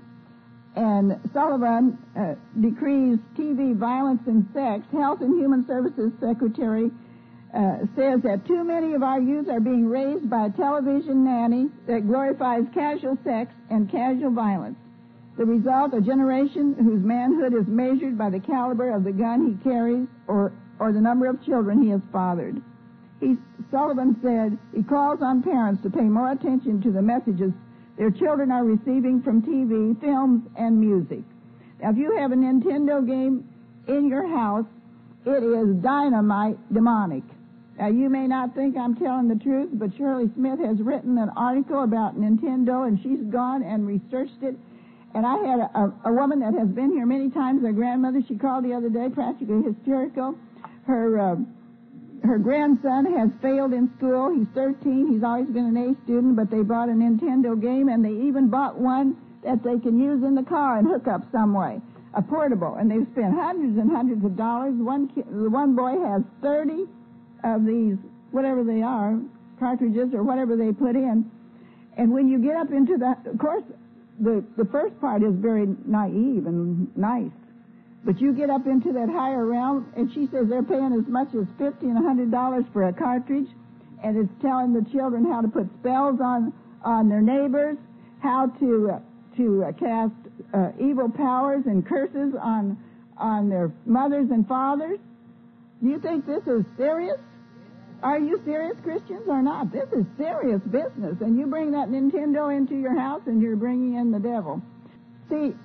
And Sullivan uh, decrees T V violence and sex. Health and Human Services Secretary Uh, says that too many of our youth are being raised by a television nanny that glorifies casual sex and casual violence. The result, a generation whose manhood is measured by the caliber of the gun he carries or, or the number of children he has fathered. He, Sullivan said he calls on parents to pay more attention to the messages their children are receiving from T V, films, and music. Now, if you have a Nintendo game in your house, it is dynamite demonic. Now, you may not think I'm telling the truth, but Shirley Smith has written an article about Nintendo, and she's gone and researched it. And I had a, a, a woman that has been here many times, her grandmother, she called the other day, practically hysterical. Her uh, her grandson has failed in school. He's thirteen. He's always been an A student, but they bought a Nintendo game, and they even bought one that they can use in the car and hook up some way, a portable. And they've spent hundreds and hundreds of dollars. One kid, the one boy has thirty of these, whatever they are, cartridges or whatever they put in. And when you get up into that, of course, the, the first part is very naive and nice. But you get up into that higher realm, and she says they're paying as much as fifty and one hundred dollars for a cartridge, and it's telling the children how to put spells on, on their neighbors, how to, uh, to uh, cast uh, evil powers and curses on, on their mothers and fathers. Do you think this is serious? Are you serious Christians or not? This is serious business. And you bring that Nintendo into your house and you're bringing in the devil. See,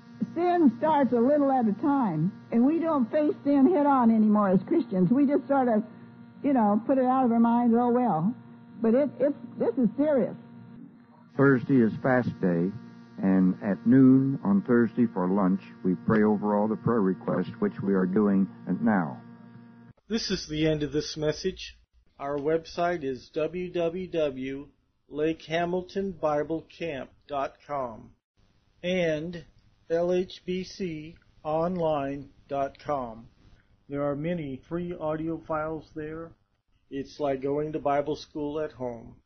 sin starts a little at a time. And we don't face sin head on anymore as Christians. We just sort of, you know, put it out of our minds, oh well. But it, it's, this is serious. Thursday is fast day. And at noon on Thursday for lunch, we pray over all the prayer requests, which we are doing now. This is the end of this message. Our website is w w w dot lake hamilton bible camp dot com and l h b c online dot com. There are many free audio files there. It's like going to Bible school at home.